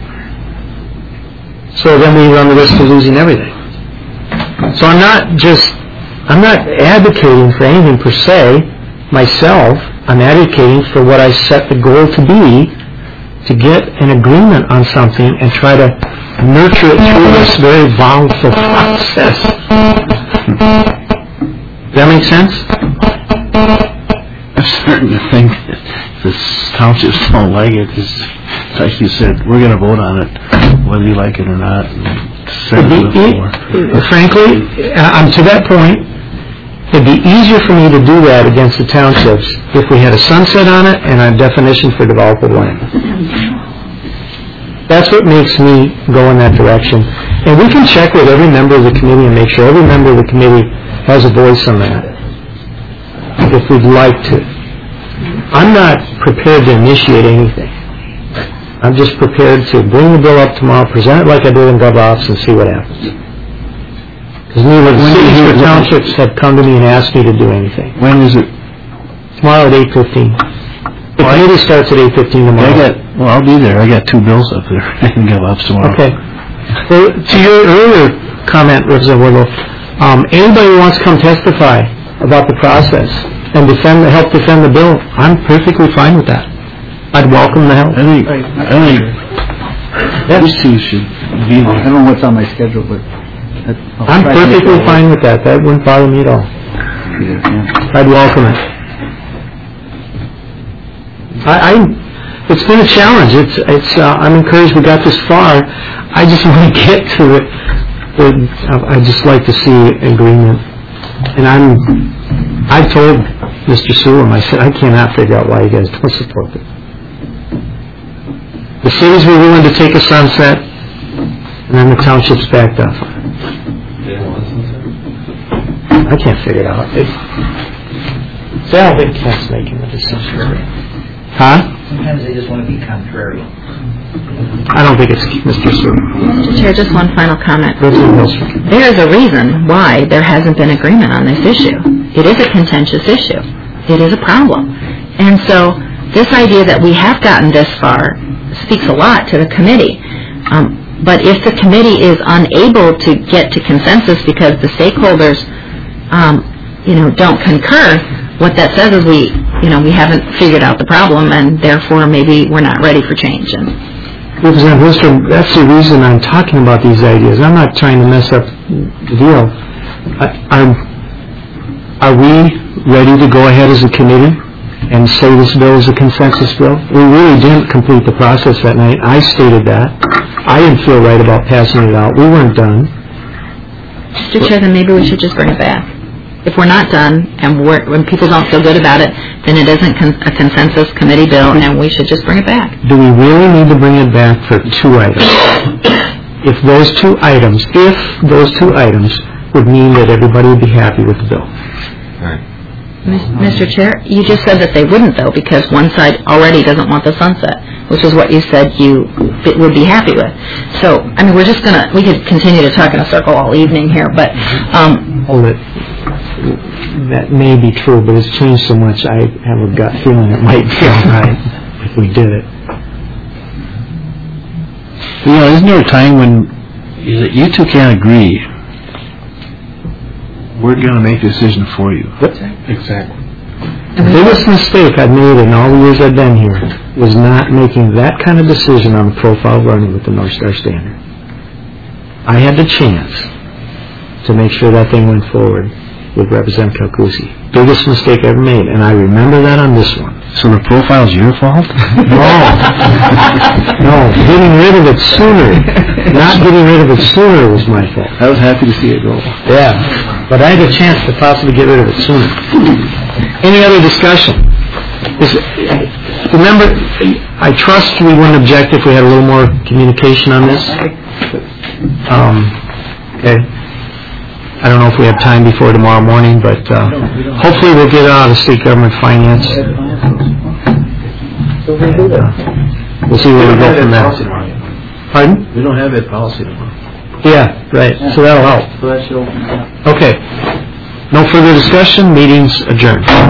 Speaker 1: So then we run the risk of losing everything. So I'm not advocating for anything per se myself. I'm advocating for what I set the goal to be, to get an agreement on something and try to nurture it through this very volatile process. Does that make sense?
Speaker 19: I'm starting to think the townships don't like it. Like you said, we're going to vote on it, whether you like it or not.
Speaker 1: Frankly, I'm to that point. It'd be easier for me to do that against the townships if we had a sunset on it and a definition for developable land. That's what makes me go in that direction. And we can check with every member of the committee and make sure every member of the committee has a voice on that, if we'd like to. I'm not prepared to initiate anything. I'm just prepared to bring the bill up tomorrow, present it like I did in GovOps, and see what happens. Because neither the cities or townships have come to me and asked me to do anything.
Speaker 19: When is it?
Speaker 1: Tomorrow at 8:15. The committee starts at 8:15 tomorrow.
Speaker 19: I'll be there. I got 2 bills up there. I can go up tomorrow.
Speaker 1: Okay. Well, to your earlier comment, Representative Woodlow, anybody who wants to come testify about the process and help defend the bill, I'm perfectly fine with that. I'd welcome the help.
Speaker 19: I think these two should be there. I
Speaker 15: don't know what's on my schedule, but
Speaker 1: I'm perfectly fine with that. That wouldn't bother me at all. I'd welcome it. It's been a challenge. I'm encouraged we got this far. I just want to get to it. I just like to see agreement. And I've told Mr. Sewell, I said, I cannot figure out why you guys don't support it. The cities were willing to take a sunset, and then the townships backed up. I can't figure it out. I don't think Kent's making the decision. Huh?
Speaker 8: Sometimes they just want to be contrary.
Speaker 1: I don't think it's Mr. Sewell.
Speaker 20: Mr. Chair, just one final comment. There is a reason why there hasn't been agreement on this issue. It is a contentious issue. It is a problem. And so this idea that we have gotten this far speaks a lot to the committee. But if the committee is unable to get to consensus because the stakeholders, don't concur, what that says is we we haven't figured out the problem, and therefore maybe we're not ready for change. And
Speaker 21: Representative Lindstrom, that's the reason I'm talking about these ideas. I'm not trying to mess up the deal. Are we ready to go ahead as a committee and say this bill is a consensus bill? We really didn't complete the process that night. I stated that. I didn't feel right about passing it out. We weren't done.
Speaker 20: Mr. Chair, then maybe we should just bring it back. If we're not done, and when people don't feel good about it, then it isn't a consensus committee bill, and we should just bring it back.
Speaker 21: Do we really need to bring it back for 2 items? If those two items would mean that everybody would be happy with the bill.
Speaker 20: Mr. Chair, you just said that they wouldn't, though, because one side already doesn't want the sunset, which is what you said you would be happy with. So, we're just we could continue to talk in a circle all evening here, but...
Speaker 21: Hold it. That may be true, but it's changed so much, I have a gut feeling it might be all right if we did it.
Speaker 19: Isn't there a time when you two can't agree? We're going to make a decision for you.
Speaker 21: Exactly. The biggest mistake I've made in all the years I've been here was not making that kind of decision on the profile running with the North Star Standard. I had the chance to make sure that thing went forward with Representative Calcusi. Biggest mistake I ever made, and I remember that on this one.
Speaker 19: So the profile's your fault?
Speaker 21: No, getting rid of it sooner. Not getting rid of it sooner was my fault.
Speaker 19: I was happy to see it go.
Speaker 21: Yeah, but I had a chance to possibly get rid of it sooner. Any other discussion? Remember, I trust we wouldn't object if we had a little more communication on this. Okay. I don't know if we have time before tomorrow morning, but hopefully we'll get out of state government finance. We'll see where we go from there. Pardon?
Speaker 19: We don't have that policy tomorrow.
Speaker 21: Yeah, right. So that'll help. Okay. No further discussion. Meeting's adjourned.